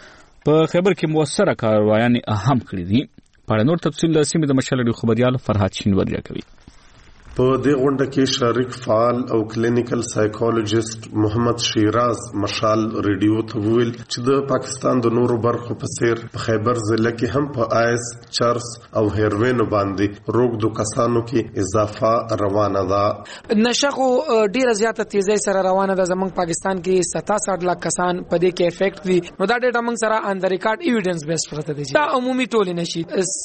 [SPEAKER 1] خبر کې موثره کاروایان اهم کړي دي. په نور تفصیل د سیمې د مشال خبريال فرحات شینواری کوي.
[SPEAKER 19] په دې غونډه کې شریک فعال او کلینیکل سایکولوژیست محمد شیراز مشال ریډیو ته ویل چې د پاکستان د نورو برخو په څیر په خیبر ضلع کې هم په آیس چرس او هیروین باندې روږدو کسانو کې اضافه روانه ده.
[SPEAKER 20] نشخو ډیره زیاته تیزی سره روانه ده. زمونږ پاکستان کې 67 لک کسان په دې کې افیکټ دي. نو دا ډیټا موږ سره ان د ریکارډ ایویډنس بیس پرته دي. دا عمومي ټول نشي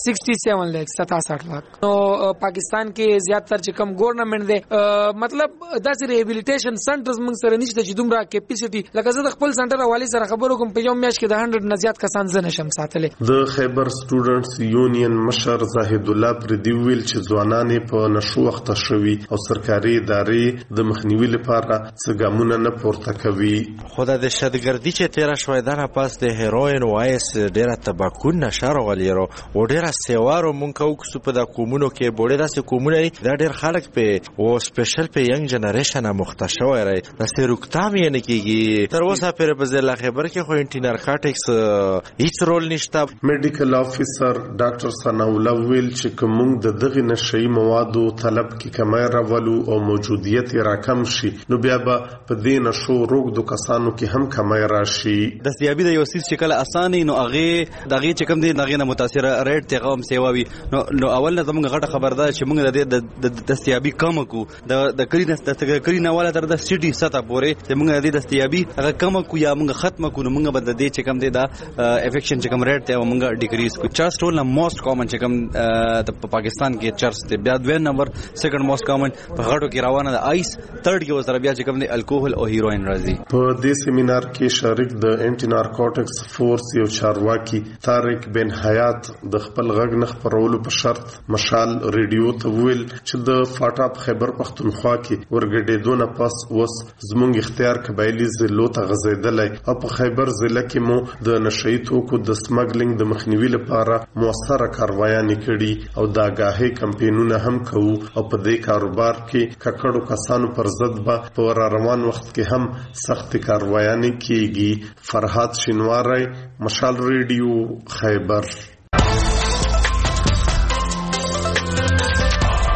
[SPEAKER 20] 67 لک 67 لک. نو پاکستان کې زیاتره کم ګورنمنت دی مطلب داسې ریهابیلیټیشن سنټرز موږ سره نشته چې دومره کیپاسټي لکه زه د خپل سنټر حواله سره خبرو کوم په یو میاشت کې د 100 نه زیات کسان زنه شم ساتلې.
[SPEAKER 19] د خیبر سټوډنټس یونین مشر زاهد الله پردي ویل چې ځوانان په نشو وخت شوي او سرکاري ادارې د مخنیوي لپاره څه ګامونه نه پورته کوي.
[SPEAKER 21] خدای د شتګردي چې تیر شوی دا پاس د هیروین او آیس ډیره تباکون نشر غلیرو او ډیره سیوارو مونږ کوکسو په د کومونو کې بوډه داسې کومونه دا ډیر خلک په او سپیشل په ینګ جنریشن مخته شوی راي د سروکتام یې نه کیږي. تر اوسه پر په ضلع خیبر کې خو انټي نارکوټکس هیڅ رول نشته.
[SPEAKER 19] میډیکل افیسر ډاکټر ثناءالله ویل چې کوم د دغه نشئی موادو طلب کې کمی راولو او موجودیت راکم شي نو بیا به په دې نشو روږدو کسانو کې هم کمی راشي.
[SPEAKER 22] دستیابي د یو سیس چې کله اسانه نو هغه دغه چې کم دي دغه نه متاثر ریټ ته هم سیواوي نو اول نه زموږ غټه خبردار چې موږ د دستیابي کم کو د کری نه والا تر د سټي سطح پورې چې موږ د دستیابي هغه کم کو یا موږ ختم کو نو موږ بد د چې کم دي دا افیکشن چې کم ریټ ته موږ ډیکریز کو. چرس ټول نه موست کامن چې کم د پاکستان کې چرس ته بیا دوه نمبر سیکنډ موست کامن په غړو کې روانه د آیس تھرد کې وسره بیا چې کم دي الکوهول او هیروین راځي.
[SPEAKER 19] په دې سیمینار کې شریک د انټي نارکوټکس فورس یو چارواکي طارق بن حیات د خپل غږ نه خبرولو په شرط مشال ریډیو ته ویل چې د فاټا په خیبر پختونخوا کې ورګډېدو نه پس اوس زموږ اختیار قبایلی ضلعو ته غځېدلی او په خیبر ضلع کې مو د نشئی توکو د سمګلینګ د مخنیوي لپاره موثره کاروایانې کړي او د آګاهۍ کمپینونه هم کوو او په دې کاروبار کې ککړو کسانو پر ضد به په روان وخت کې هم سخت کاروایانې کیږي. فرحات شینواری مشال ریډیو خیبر.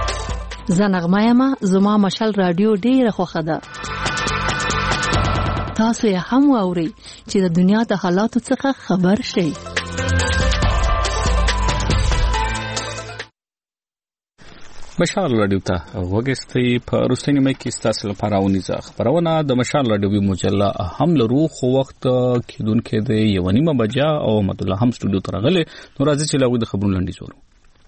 [SPEAKER 23] زنغمایما زما مشال رادیو ډیره خوخه ده.
[SPEAKER 2] تاسو یې هم واورئ چې د دنیا د حالاتو څخه خبر شئ.
[SPEAKER 1] مشال رادیو ته وګورئ. په روسي مې کې ستاسو لپاره ونیزه خبرونه د مشال رادیو مجله هم لرو خو وخت کېدونکې د 1:30 بجې او احمد الله هم سټوډیو ته راغله. نو راځي چې لاغوي د خبرونو لنډیز ورو.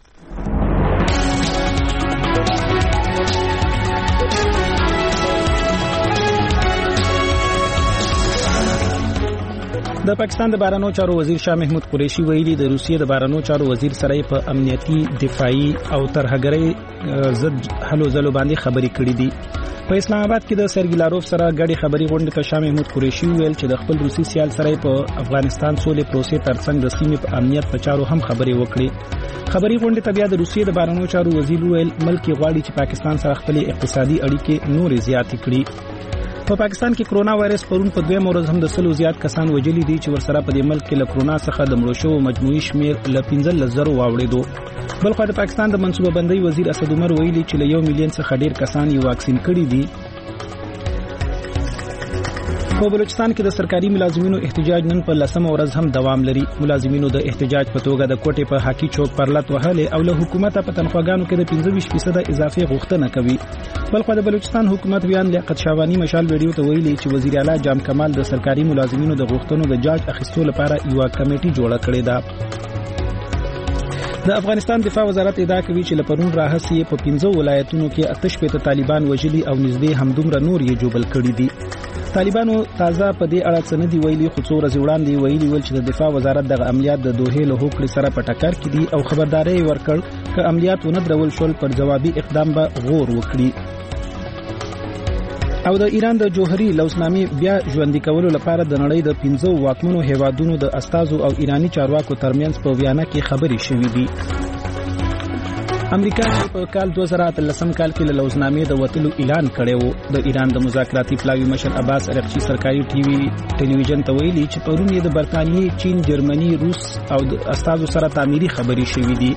[SPEAKER 4] د پاکستان د بهرنیو چارو وزیر شاه محمود قریشي ویلي د روسیې د بهرنیو چارو وزیر سره په امنیتي دفاعي او ترهګرۍ ضد حل ځلو باندې خبرې کړې دي. په اسلام آباد کې د سرګي لاروف سره غړي خبري غونډه کې شاه محمود قریشي ویل چې د خپل روسي سیال سره په افغانستان سولې پروسې ترڅنګ د سیمې په امنیت په چارو هم خبرې وکړي. خبري غونډه ته بیا د روسیې د بهرنیو چارو وزیر ویل ملک غواړي چې پاکستان سره خپل اقتصادي اړیکې نورې زیاتې کړي. په پاکستان کې کرونا وایرس پرون په 2 ورځ هم د 100 زیات کسان وجلي دي چې ورسره په دې ملک کې له کرونا څخه د مړو شوو مجموعي شمیر ل 15,000 واوړېدو. بلخو د پاکستان د منصوبه بندۍ وزیر اسد عمر ویلي چې له 1 میلیون څخه ډیر کسان یې واکسین کړي دي. په بلوچستان کې د سرکاري ملازمینو احتجاج نن په 10مه ورځ هم دوام لري. ملازمینو د احتجاج په توګه د کوټې په حاکي چوک پر لټ وهلې او له حکومت په تنخواګانو کې د 25% اضافه غوښتنه کوي. بلخو د بلوچستان حکومت بیان لیاقت شاوانی مشال ویډیو ته ویلي چې وزیر اعلی جام کمال د سرکاري ملازمینو د غوښتنو د جاج اخیستلو لپاره یو کمیټه جوړه کړې ده. د افغانستان دفاع وزارت ادعا کوي چې لپرون راهسي په 15 ولایتونو کې 88 طالبان وژلي او نږدې همدومره نور یې جوبل کړي دي. طالبانو تازه په دې اړه څه نه دی ویلي خو څو ورځې وړاندې ویلي ول چې د دفاع وزارت د عملیات د دوحې له هوکړې سره په ټکر کې دي او خبرداري ورکړ چې عملیات ونه درول شول پر جوابي اقدام به غور وکړي. او د ایران د جوهري لوسنامې بیا ژوندۍ کولو لپاره د نړۍ د 15 واکمنو هیوادونو د استازو او ایرانی چارواکو ترمنځ په ویانا کې خبرې شوې دي. امریکا په کال 2013 کال کې له لوزنامې د وټلو اعلان کړی و. د ایران د مذاکراتي پلاوي مشر عباس ارغچی سرکاري ټلویزیون ته ویلي چې پرون یې د برتانیې، چین، جرمني، روس او د استازو سره تعمیري خبرې شوې دي.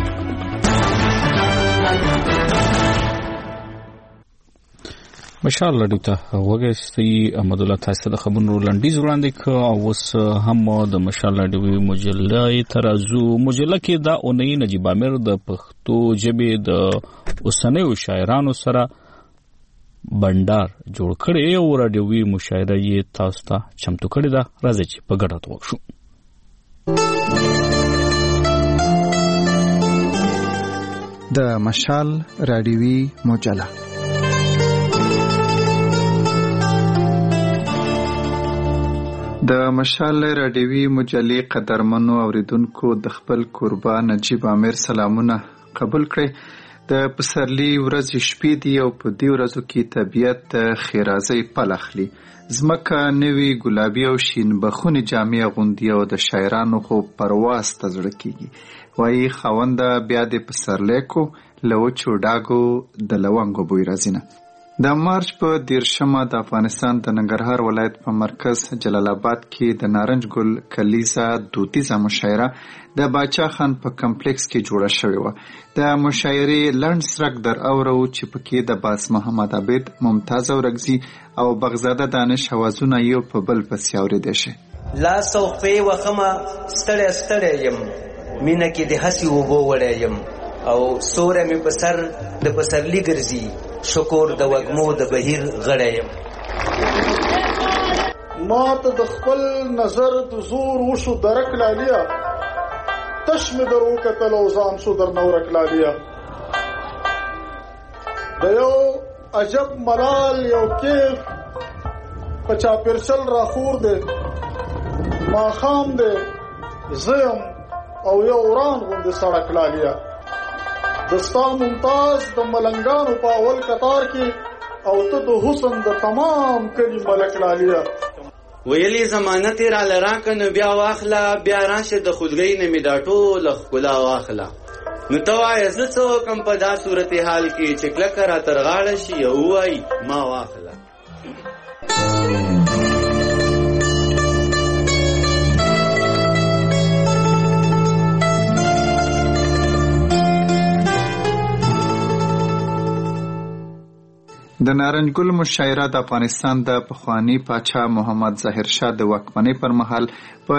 [SPEAKER 1] مشال رادیو ته وګورئ. احمد الله تاسو د خبرونو لنډیز وړاندې کړ او اوس هم د مشال رادیو مجله ترازو مجله کې دا اونۍ نجیب امیر د پښتو ژبې د اوسنیو شاعرانو سره بندر جوړ کړي او رادیوي مشاعره یې تاسو ته چمتو کړې ده. راځي چې په ګډه وکړو.
[SPEAKER 6] د مشال رادیوي مجله د مشال رادیوي مجلې قدرمنو اوریدونکو د خپل کوربه نجیب امیر سلامونه قبول کړئ. د پسرلي ورځې شپې دي او په دې ورځو کې طبیعت د خیرازۍ پل اخلي. ځمکه نوې ګلابي او شین بخونې جامې اغوندي او د شاعرانو خو پرواز ته زړه کېږي. وایي خاونده بیا د پسرلی کو له وچو ډاګو د لونګو بوی راځي نه. د مارچ په 13 د افغانستان د ننګرهار ولایت په مرکز جلال آباد کې د نارنج ګل کلیزه دودیزه مشاعره د باچا خان په کمپلیکس کې جوړه شوې و. د مشاعرې لنډ سرک در اورو چې پکې د باس محمد عبید، ممتاز اورګزي او بغزاده دانش اوازونه یو په بل پسې اورېدل شي.
[SPEAKER 23] لا سوفي وخمه ستړی ستړی یم، مینه کې د هسي وبو وړی یم او سوره مې په سر د پسرلی ګرځي، شکر د وګمو د بهیر غړی یم.
[SPEAKER 24] ما ته د خپل نظر د زور وشو درک لالیا، تش مې در وکتل او ځان شو در نورک لالیا. د یو عجب ملال یو کیف په چاپیرچل راخور دی، ماښام دی زیم او یو وران غوندې سړک لالیا. دستا ممتاز د ملنګانو په اول قطار کې او ته د حسن د تمام کلی ملک لالیا.
[SPEAKER 25] ویلی زمانه تیر راکه نو بیا واخله، بیا راشه د خودګۍ نه مې دا ټوله ښکلا واخله. نو ته وایه زه څه وکړم په دا صورتحال کې چې کلکه را تر غاړه شي او ووایي ما واخله.
[SPEAKER 6] د نارنج ګل مشاعره د افغانستان د پخوانی پاچا محمد ظاهر شاه د واکمنۍ پر مهال په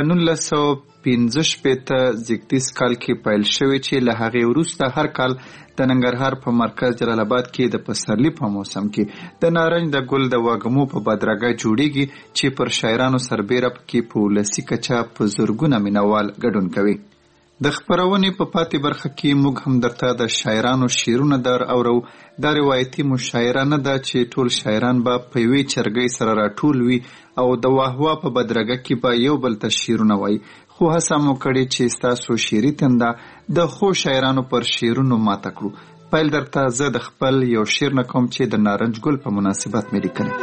[SPEAKER 6] 1915 زیږدیز کال کې پیل شوې چې له هغې وروسته هر کال د ننګرهار په مرکز جلال آباد کې د پسرلي په موسم کې د نارنج د ګل د وږمو په بدرګه جوړیږي چې پر شاعرانو سربیره پکې په ولسي کچه په زرګونه مینوال ګډون کوي. د خپرونې په پاتې برخه کې موږ هم درته د شاعرانو شعرونه در اورو. دا روایتي مشاعره نه ده چې ټول شاعران به په یوې چرګۍ سره راټول وي او د واهوا په بدرګه کې به یو بل ته شعرونه وایي، خو هڅه مو کړې چې ستاسو شعري تنده د ښو شاعرانو پر شعرونو ماته کړو. پیل درته زه د خپل یو شعر نه کوم چې د نارنج ګل په مناسبت مې لیکلی.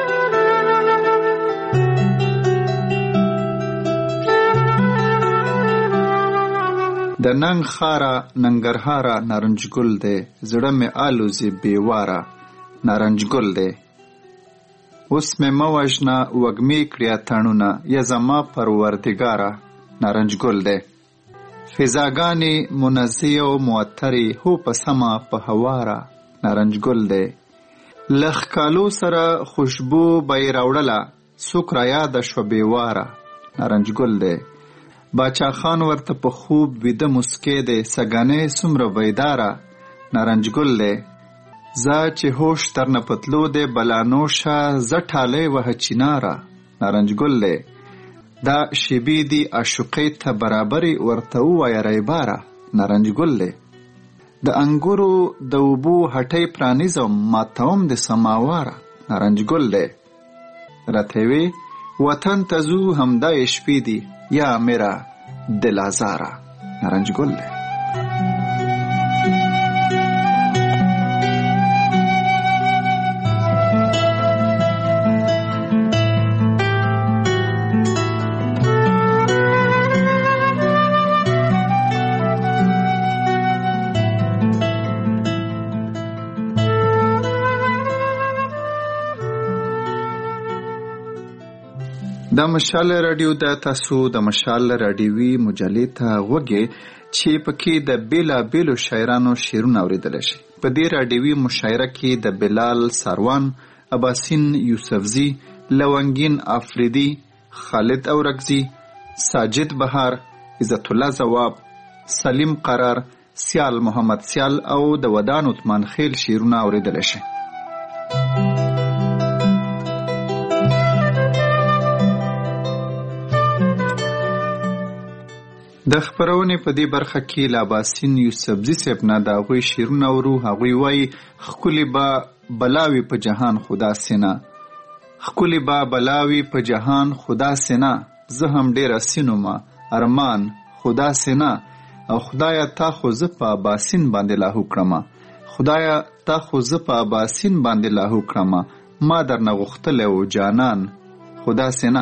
[SPEAKER 6] د ننګ خاره ننګرهاره نارنج ګل دی، زړه مې آلوزي بیواره نارنج ګل دی. اوس مې مه وژنه وږمې کړې اتڼونه یا زما پروردګاره نارنج ګل دی. فضاګانې منزه او معطرې هو په سمه په هواره نارنج ګل دی. له ښکالو سره خوشبو به یې راوړله څوک رایاده شوه بیواره نارنج ګل دی. باچا خان ورته په خوب ویده مسکې دی، سګانې څومره بیداره نارنج ګل دی. زه چې هوش تر نه پتلو دی بلانوشه زه ټالۍ وهه چیناره نارنج ګل دی. دا شیبې دي عاشقۍ ته برابرې ورته ووایه ریباره نارنج ګل دی. د انګورو د اوبو هټۍ پرانیزم ماتوم د سماواره نارنج ګل دی. راته وی وطن ته ځو همدا یې شپې دي یا میرا دل آزاره نارنج ګل دی. د مشال رادیو د تاسو د مشال رادیوي مجلې ته غوږی چې پکې د بیلابیلو شاعرانو شعرونه اوریدلی شي. په دې رادیوي مشاعره کې د بلال ساروان، اباسین یوسفزي، لونګین افریدي، خالد اورکزي، ساجد بهار، عزت الله ځواب، سلیم قرار، سیال محمد سیال او د ودان عثمان خیل شعرونه اوریدلی شي. د خپرونې په دې برخه کې له اباسین یوسفزي صاحب نه د هغوی شعرونه اورو. هغوی وایي ښکلې به بلاوي په جهان خدا سینا، ښکلې به بلاوي په جهان خدا سینا، زه هم ډېره سینومه ارمان خدا سینا، او خدایا تا خو زه په اباسین باندې لاهو کړمه، خدایا تا خو زه په اباسین باندې لاهو کړمه، ما درنه غوښتلی و جانان خدا سینا.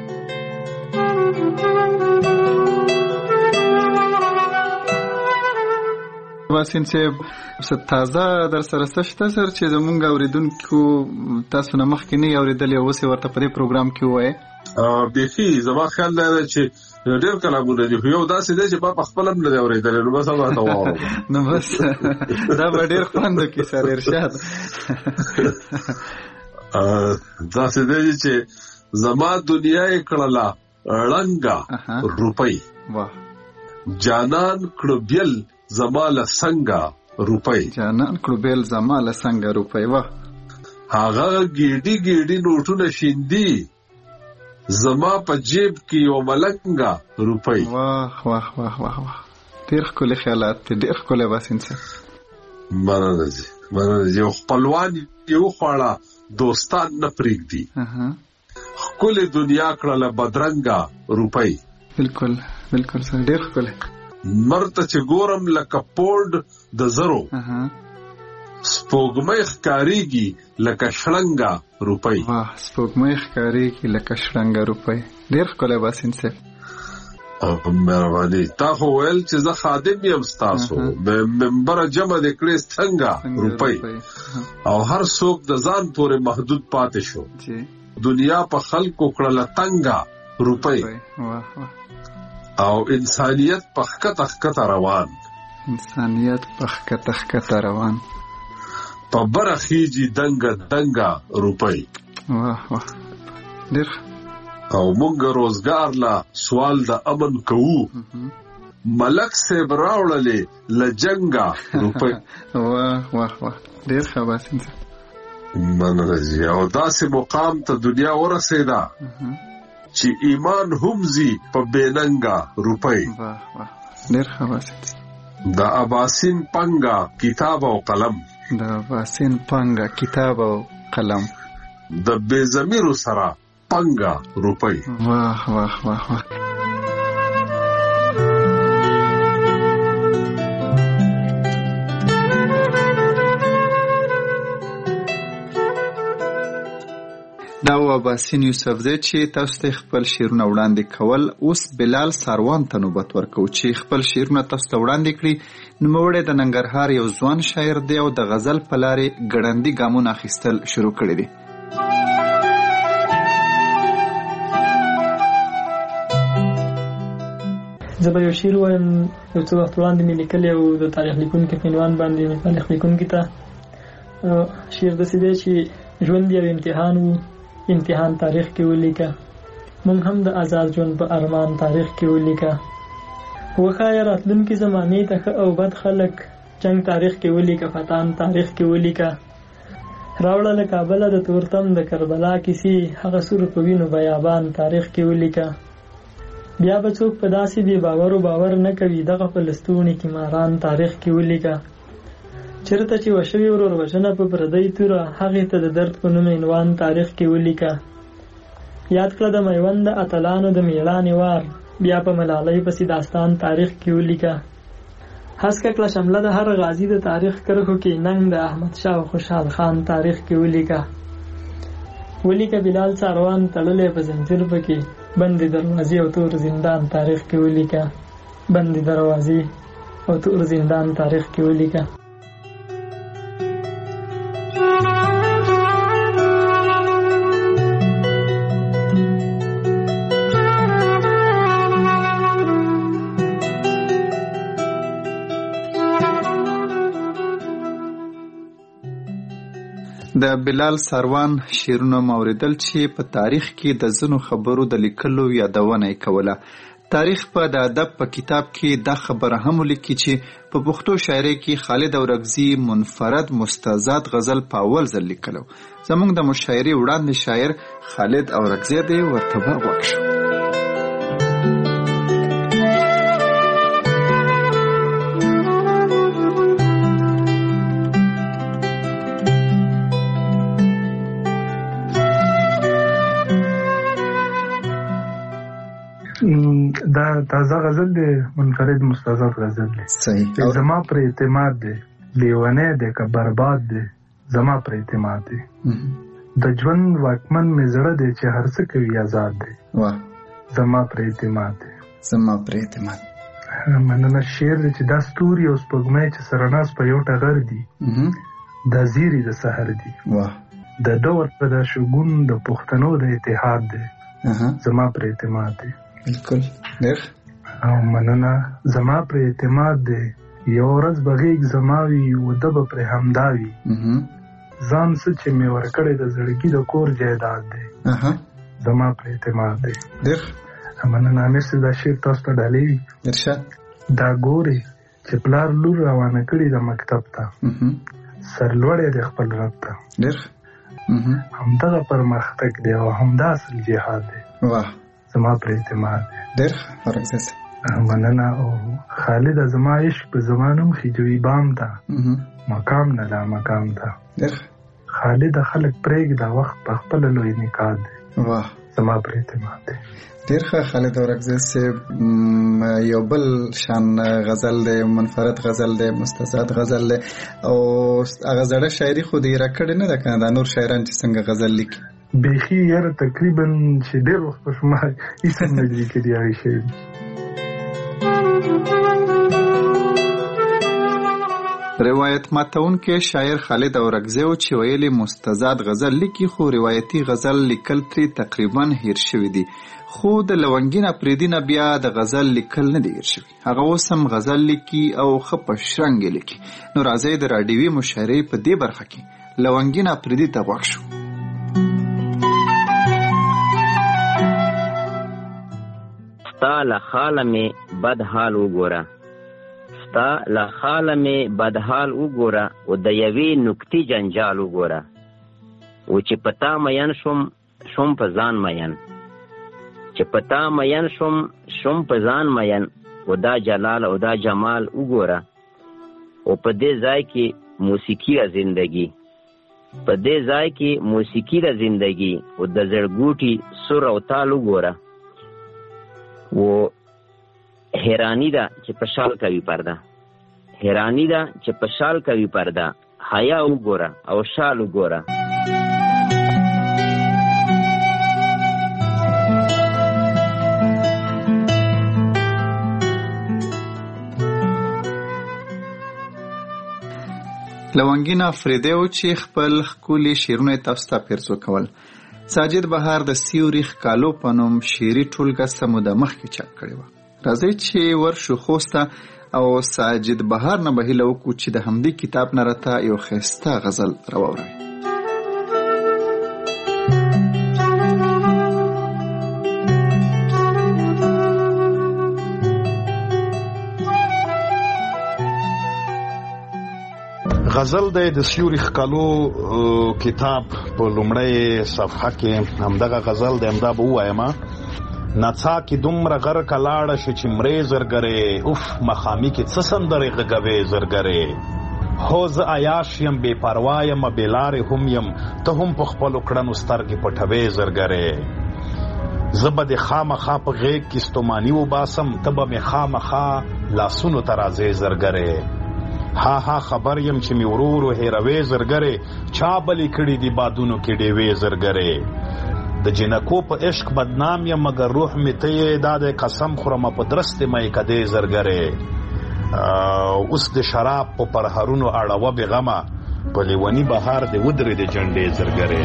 [SPEAKER 6] اباسین صاحب تازه در سره څه شته سر چې زمونږ اوریدونکو تاسو نه مخکې نه یې اورېدلي او اوس یې ورته په دې پروګرام کې ووایې؟
[SPEAKER 3] بیخي زما خیال دا دی چې ډېر کلامونه دي، خو یو داسې دی چې ما پخپله هم نه دی اورېدلی، نو بس هم راته واورم.
[SPEAKER 6] نو بس دا به ډېر خوند وکړي سر ارشاد.
[SPEAKER 3] داسې دی چې زما دنیا یې کړله ړنګه روپۍ، جانان کړو بیل زما له څنګه روپۍ،
[SPEAKER 6] جانان کړو بیل زما له څنګه روپۍ. واه
[SPEAKER 3] هغه ګیډي ګیډي نوټونه شیندي زما په جیب کې یو ملنګه روپۍ.
[SPEAKER 6] واه واه واه واه واه ډېر ښکلي خیالات دي، ډېر ښکلی اباسین صاحب.
[SPEAKER 3] مننه جي مننه جي. یو خپلوان یو خوړه دوستان نه پرېږدي، ښکلې دنیا کړله بدرنګه روپۍ.
[SPEAKER 6] بالکل بالکل سر ډېر ښکلی.
[SPEAKER 3] مرته چې ګورم لکه پوډ د زرو، سپوږمۍ ښکاریږي لکه شړنګه روپۍ.
[SPEAKER 6] واه سپوږمۍ ښکاریږي لکه شړنګه روپۍ. ډېر ښکلی اباسین صاحب.
[SPEAKER 3] مهرباني. تا خو ویل چې زه خادم یم ستاسو، ممبره جمع دې کړې څنګه روپۍ، او هر څوک د ځان پورې محدود پاتې شو، دنیا په خلکو کړله تنګه روپۍ، او انسانیت په ښکته ښکته روان،
[SPEAKER 6] انسانیت په ښکته ښکته روان.
[SPEAKER 3] په برخیږي دنګه روپۍ.
[SPEAKER 6] واه واه ډېر.
[SPEAKER 3] او مونږ روزګار لا سوال د امن کوو، ملک صاحب راوړلې لجنګا روپۍ.
[SPEAKER 6] واه واه واه ډېر ښه باسم صاحب.
[SPEAKER 3] مننه جی. او داسې مقام ته دنیا ورسېده چې ایمان هم زی په بېننګا روپۍ.
[SPEAKER 6] واه واه ډېر ښه باسم.
[SPEAKER 3] د اباسین پنګا کتاب او قلم،
[SPEAKER 6] د اباسین پنګا کتاب او قلم،
[SPEAKER 3] د بې ضمیرو سره پنګا روپۍ.
[SPEAKER 6] واه واه واه واه. دا اباسین یوسفزی چې تاسو ته خپل شعرونه وړاندې کول، اوس بلال ساروان ته نوبت ورکو چې خپل شعرونه تاسو ته وړاندې کړي. نوموړی د ننګرهار یو ځوان شاعر دی او د غزل په لارې ګړندي ګامونه اخیستل شروع کړي دي.
[SPEAKER 5] زه به یو شعر وایم، یو څه وخت وړاندې مې لیکلی او د تاریخ لیکونکي په عنوان باندې مې تاریخ لیکونکي ته شعر داسې دی چې ژوند یو امتحان و، امتحان تاریخ کې ولیکه، مونږ هم د آزاد ژوند په ارمان تاریخ کې ولیکه. وښایه راتلونکي زمانې ته ښه او بد خلک، جنگ تاریخ کې ولیکه، فتان تاریخ کې ولیکه. راوړه له کابله د تورتم د کربلا کیسې، هغه سور په وینو بیابان تاریخ کې ولیکه. بیا به څوک په داسې بې باورو باور نه کوي، دغه په لستوڼي کې ماران تاریخ کې ولیکه. چېرته چې وشوي ورور وژنه په پردۍ توره، هغې ته د درد په نوم عنوان تاریخ کې ولیکه. یاد کړه د میوند د اتلانو د میړانې وار، بیا په ملالۍ پسې داستان تاریخ کې ولیکه. هسکه کړه شمله د هر غازي د تاریخ کرښو کې، ننګ د احمد شاه او خوشحال خان تاریخ کې ولیکه. ولیکه بلال ساروان تړلی په زنځیر پکې، بندې دروازې او تور زندان تاریخ کې ولیکه. بندې دروازې او تور زندان تاریخ کې ولیکه.
[SPEAKER 6] د بلال ساروان شعرونه موریدل چې په تاریخ کې د ځینو خبرو د لیکلو یادونه یې کوله. تاریخ په د ادب په کتاب کې دا خبره هم ولیکي چې په پښتو شاعرۍ کې خالد اورکزي منفرد مستزاد غزل په اول ځل لیکلو. زموږ د مشاعرې وړاندې شاعر خالد اورکزي دی، ورته به غوږ شو.
[SPEAKER 8] دا تازه غزل دی، منفرد مستزاد غزل دی.
[SPEAKER 6] صحیح.
[SPEAKER 8] زما پر اعتماد دی، لیونی دی که برباد دی، زما پر اعتماد دی. د ژوند واکمن مې زړه دی چې هر څه کوي آزاد دی.
[SPEAKER 6] واه.
[SPEAKER 8] زما پر اعتماد دی.
[SPEAKER 6] زما پر اعتماد.
[SPEAKER 8] مننه. شعر دی چې دا ستوري او سپوږمۍ چې سره ناس په یو ټغر دي، دا زیری د سحر دی.
[SPEAKER 6] واه.
[SPEAKER 8] د دور په دا شګون د پښتنو د اتحاد دی. زما پر اعتماد دی.
[SPEAKER 6] بالکل. ډېر.
[SPEAKER 8] او مننه. زما پر اعتماد دی، یو ورځ به غیږ زما وي، وده به پرې همدا وي. ځان څه چې مې ورکړی د زړګي د کور جایداد دی. زما پر اعتماد دی.
[SPEAKER 6] ډېر.
[SPEAKER 8] مننه. امیر صاحب دا شعر تاسو ته ډالۍ وي.
[SPEAKER 6] ارشاد.
[SPEAKER 8] دا ګورې چې پلار لور روانه کړي د مکتب ته، سرلوړی دی خپل رب ته.
[SPEAKER 6] ډېر.
[SPEAKER 8] همدغه پرمختګ دی او همدا اصل جهاد دی.
[SPEAKER 6] واه.
[SPEAKER 8] زما پر اعتماد دی.
[SPEAKER 6] ډېر فرق.
[SPEAKER 8] مننه. او خالد زما عشق په زمانم خجوی بام ده، مقام نه لا مقام ده.
[SPEAKER 6] ډېر.
[SPEAKER 8] خالد خلک پرېږده، وخت په خپل لوی نکاح دی.
[SPEAKER 6] واه.
[SPEAKER 8] زما پر اعتماد دی.
[SPEAKER 6] ډېر ښه. خالد اورکزي صاحب یو بل شان غزل دی، منفرد غزل دی، مستزاد غزل دی، او هغه زړه شاعري خو دې را کړې نه ده که دا نور شاعران چې څنګه غزل لیکي؟
[SPEAKER 8] بیخي یاره تقریبا چې ډېر وخت په شما هېڅ هم نه دي لیکلي هغې شعر.
[SPEAKER 6] روایت ماتونکي شاعر خالد اورکزی چې ویلي مستزاد غزل لیکي خو روایتي غزل لیکل ترې تقریبا هیر شوي دي، خو د لونګین اپریدي نه بیا د غزل لیکل نه دی هیر شوي. هغه اوس هم غزل لیکي او ښه په شرنګ لیکي. نو راځئ د راډیوي مشاعرې په دې برخه کې لونګین اپریدي ته غوږ شو.
[SPEAKER 9] ستا له خاله مې بد حال وګوره، ستا له خاله مې بد حال وګوره، او د یوې نکتې جنجال وګوره، و چې په تا مین شوم په ځان مین، چې په تا مین شوم په ځان مین، او دا جلال او دا جمال وګوره، او په دې ځای کې موسیقي را زندگی، په دې ځای کې موسیقي را زندگی، او د زړګوټي سر او تال وګوره، و حیرانی ده چې په شال کوي پرده، حیرانی ده چې په شال کوي پرده، حیا وګوره او شال وګوره.
[SPEAKER 6] لونګین افریدیو چې خپل ښکلي شعرونه تاسو ته پیرزو کول. ساجد بهار د سیوري ښکالو په نوم شعري ټولګه سمو د مخکې چاپ کړې وه. راځئ چې ورشو خوسته او ساجد بهار نه به هیله وکړو چې د همدې کتاب نه راته یو ښایسته غزل راواوروي.
[SPEAKER 10] غزل د سیوري ښکالو کتاب په لومړۍ صفحه کې همدغه غزل د همدا به ووایم: نڅا کې دومره غرقه لاړه شي چې مرې زرګرې، اوف مخامي کې څه سندرې غږوې زرګرې، هو زه عیاش یم بې پروا یم بې لارې هم یم، ته هم په خپلو کړنو سترګې پټوې زرګرې، زه به د خامخا په غېږ کې ستوماني وباسم، ته به مې خامخا لاسونو ته راځې زرګرې، ها ها خبر یم چې می ورورو هیروي زرګرې، چا بلی کړي دی بادونو کې ډېوې زرګرې، د جنکو په عشق بدنام یم مګر روح می ته یې دا د قسم خورم په درست مې کدې زرګرې، اوس د شراب په پرهرونو اړوه بې غمه، په لیوني بهار د ودرې د جنډې زرګرې.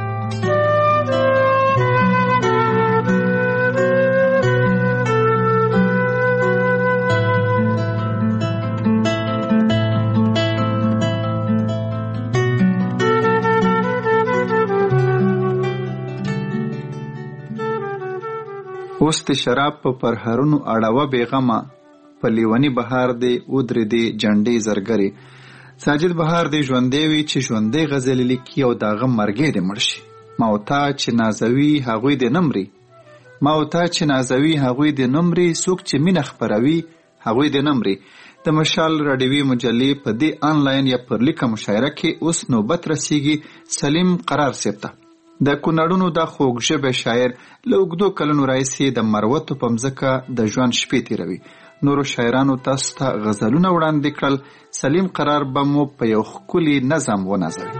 [SPEAKER 6] اوس د شراب په پرهرونو اړوه بېغمه، په لیوني بهار دی ودرې دی جنډې زرګرې. ساجد بهار دی ژوندی وي چې ژوندی غزلې لیکي او د هغه مرګی دی مړ شي. ما او تا چې نازوي هغوی دی نه مري، ما او تا چې نازوي هغوی دی نه مري، څوک چې مینه خپروي هغوی دی نه مري. د مشال راډیوي مجلې په دې آنلاین یا پر لیکه مشاعره کې اوس نوبت رسیږي سلیم قرار صاحب ته. د کونړونو د خوږ ژبې شاعر له اوږدو کلونو راهیسې د مروتو په مځکه د ژوند شپې تېروي. نورو شاعرانو تاسو ته غزلونه وړاندې کړل، سلیم قرار به مو په یو ښکلي نظم ونازوي.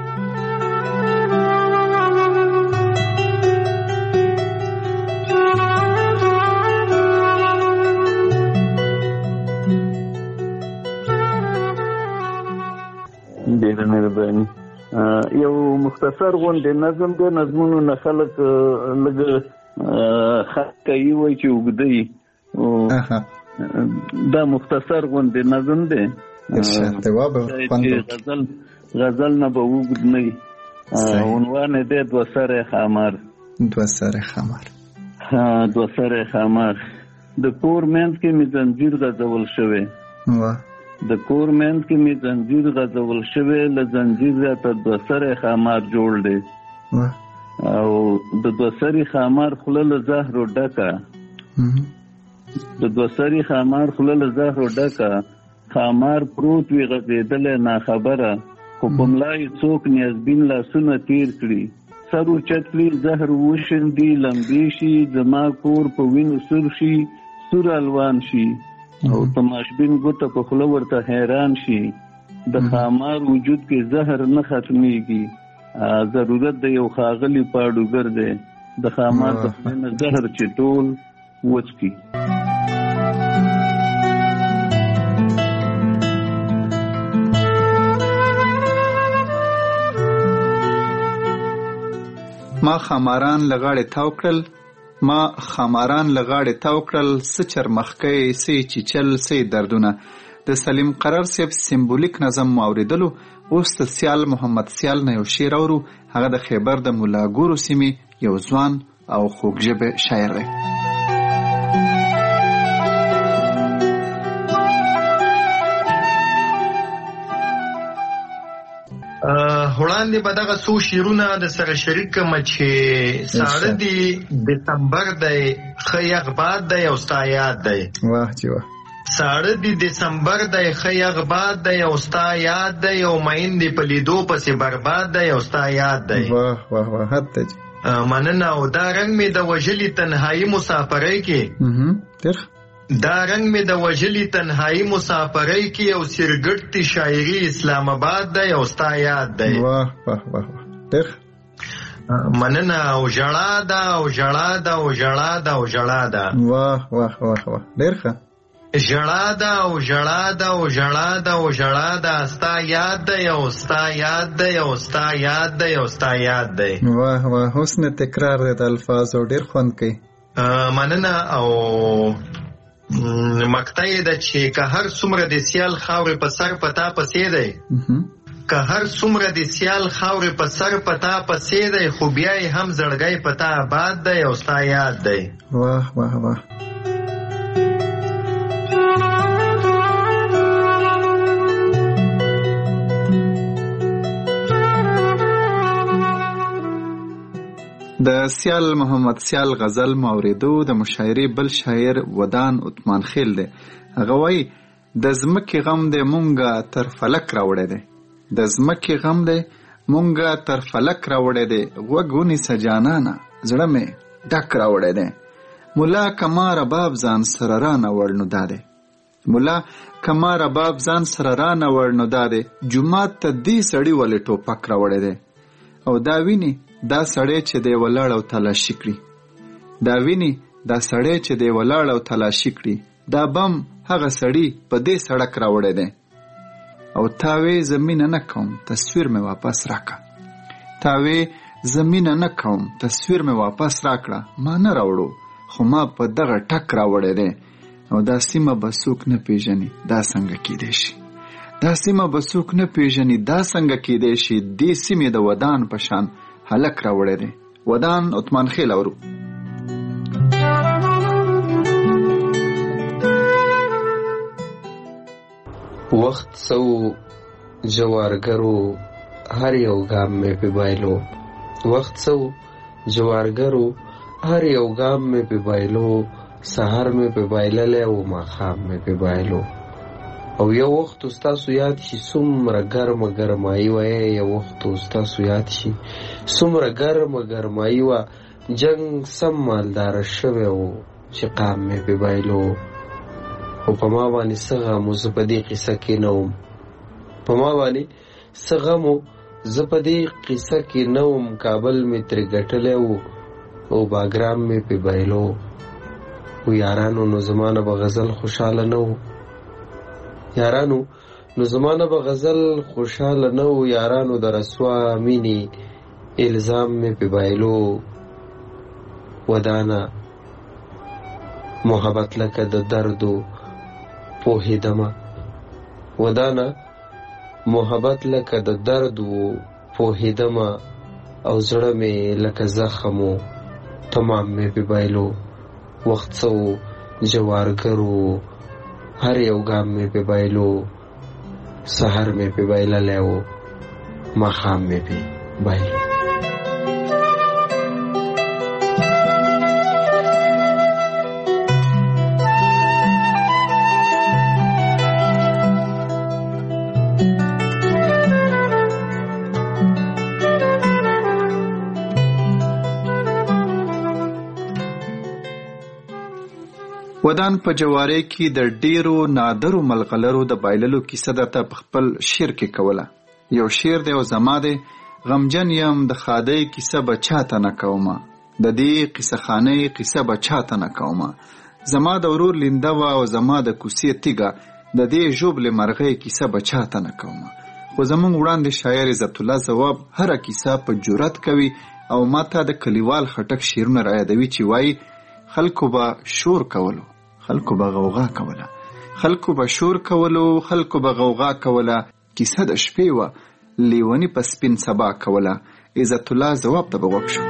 [SPEAKER 12] ډېره مهرباني. یو مختصر غونډې نظم د نظمونو نه خلک لږ خط کوي وایي چې اوږده وي، دا مختصر غونډې نظم دی غزل نه به اوږد نه وي. عنوان یې دی دوه سره خامار.
[SPEAKER 6] دوه سره خامار
[SPEAKER 12] دوه سره خامار. د کور منځ کې مې زنځیر غځول شوی، د کور منځ کې مې زنځیر غځول شوی، له زنځیر راته دوه سره خامار جوړ دی، او د دوه سرې خامار خوله له زهرو ډکه، د دوه سرې خامار خوله له زهرو ډکه، خامار پروت وي غځېدلی ناخبره، خو په ملا یې څوک نیازبین لاسونه تیر کړي، سر اوچت کړي زهر وشیندي لمبې شي، زما کور په وینو سور شي سور الوان شي، او تماشبین ګوته په خوله ورته حیران شي، د خامار وجود کې زهر نه ختمیږي، ضرورت د یو ښاغلي پاډوګر دی، د خامار د خولې نه زهر چې ټول وڅکي.
[SPEAKER 6] ما خماران لغاړې تاو کړل څه چرمخکۍ څه چیچل څه دردونه. د سلیم قرار صاحب سمبولیک نظم مو اوریدلو. اوس د سیال محمد سیال نه یو شعر اورو. هغه د خیبر د مولاګورو سیمې یو ځوان او خوږژبه شاعر دی.
[SPEAKER 7] وړاندې به دغه څو شعرونه د سره شریک کړم چې ساړه دی دسمبر دی ښه یخ باد دی او ستا یاد دی.
[SPEAKER 6] واه چې واه.
[SPEAKER 7] ساړه دی دسمبر دی ښه یخ باد دی او ستا یاد دی او مین دی په لیدو پسې برباد دی او ستا یاد دی.
[SPEAKER 6] واه واه واه حد ته
[SPEAKER 7] مننه. او دا رنګ مې د وژلي تنهایی مسافرۍ کې او سرګټي شاعري اسلام آباد دی او ستا یاد دی.
[SPEAKER 6] واه واه واه ډېر
[SPEAKER 7] مننه. او ژړا ده او ژړا ده او ژړا ده او ژړا ده.
[SPEAKER 6] واه واه واه واه ډېر ښه.
[SPEAKER 7] ژړا ده او ژړا ده او ژړا ده او ژړا ده ستا یاد دی او ستا یاد دی او ستا یاد دی او ستا یاد دی.
[SPEAKER 6] واه واه حسن تکرار دی د الفاظو ډېر خوند کوي.
[SPEAKER 7] مننه. او مقطع ده چې که هر څومره د سیال خاورې په سر پتا پسې دی خو بیا یې هم زړګی پتا آباد دی او ستا یاد دی.
[SPEAKER 6] واه واه واه. د سیال محمد سیال غزل موریدو د مشاعرې بل شاعر ودان عثمان خیل دی. هغه وایي د ځمکې غم دی مونږه تر فلک راوړی دی. د ځمکې غم دی مونږه تر فلک راوړی دی. غوږ ونیسه جانانه زړه مې ډک راوړی دی. ملا کما رباب ځان سره رانوړ نو دا دی. جومات ته دې سړي ولې ټوپک راوړی دی. او دا ویني دا سړی چې دی ولاړ او تلاشي کړي. دا بم هغه سړی په دې سړک راوړی دی. او تاوی زمینه نه کوم تصویر مې واپس راکړه. ما نه راوړو خو ما په دغه ټک راوړی دی. او دا سیمه به څوک نه پیژني دا څنګه کیدی شي. دې سیمې د ودان په شان هلک راوړی دی. ودان عثمان خیل اورو.
[SPEAKER 11] وخت سو جوارګرو هر یو ګام مې په بایلو. سهار مې په بایللې او ماښام مې په بایلو. او یو وخت ستاسو یاد شي څومره ګرمه ګرمایي وه. جنګ سم مالدار شوی و چې قام مې په بایلو. او په ما باندې څه غم زه په دې قصه کې نه وم. کابل مې ترې ګټلی و او باګرام مې په بایلو. و یارانو نو زمانه به غزل خوشحاله نه و. یارانو د رسوا مینې الزام مې په بایلو. ودانه محبت لکه د دردو پوهیدمه. او زړه مې لکه زخمو تمام مې په بایلو. وخت څو جوارګرو هر یو ګام مې په بایلو. سحر مې په بایللی و ماښام مې په بایلو.
[SPEAKER 6] ودان په جوارې کې د ډیرو نادرو ملغلرو د بایللو کیسه درته په خپل شعر کې کوله. یو شعر دی او زما دی. غمجن یم د خادۍ کیسه به چاته نه کومه. د دې قصه خانې قصه به چاته نه کومه. زما د ورور لینده وه او زما د کوڅې تیږه. د دې ژوبلې مرغۍ کیسه به چاته نه کومه. خو زمونږ وړاندې شاعر عزت الله ځواب هره کیسه په جرأت کوي او ماته د کلیوال خټک شعرونه رايادوي چې وایي خلکو به شور کولو، خلکو به غوغا کوله، خلکو به شور کولو، خلکو به غوغا کوله، کیسه د شپې وه لیونی په سپین سبا کوله. عزت الله ځواب ته به غوږ شو.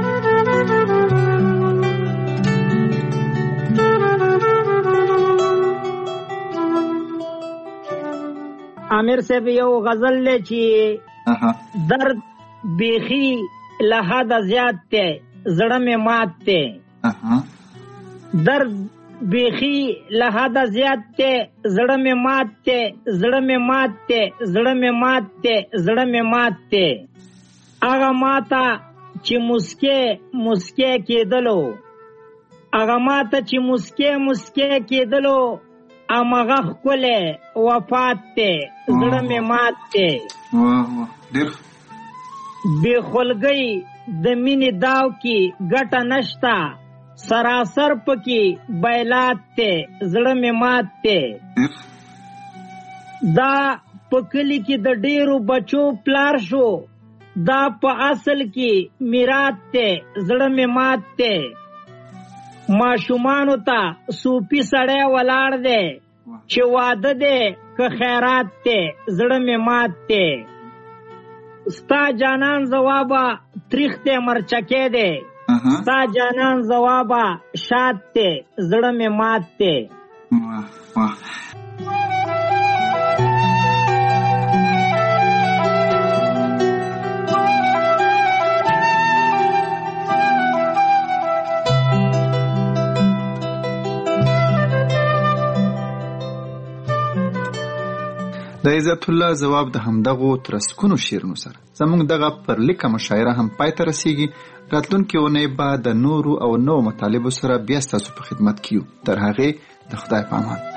[SPEAKER 13] عامر صاحب یو غزل له چې درد بیخی له حد زیات ته زړه مې مات ته، درد بیخی له حد زیات ته زړه مې مات ته، زړه مې مات ته، زړه مې مات ته، زړه مې مات ته. هغه ماته چې مسکې کېدلو، هغه ماته چې مسکې کېدلو، امغه ښکلی وفات ته، زړه مې مات ته. بې خلګۍ د مینې داو کې ګټه نشته، سراسر پکې بیلات ته، زړه مې مات ته. دا په کلي کې د ډېرو بچو پلار شو، دا په اصل کې میرات ته، زړه مې مات ته. ماشومانو ته صوفي سړی ولاړ دی چې واده دی که خیرات ته، زړه مې مات ته. ستا جانان ځوابه تریخ ته مرچکې دی، ستا جانان ځوابه شاد ته، زړه مې مات ته.
[SPEAKER 6] د عزت الله ځواب د همدغو ترسکونو شعرونو سره زموږ دغه پر لیکه مشاعره هم پای ته رسیږي. راتلونکې اونۍ به د نورو او نوو مطالبو سره بیا ستاسو په خدمت کې یو. تر هغې د خدای په امان.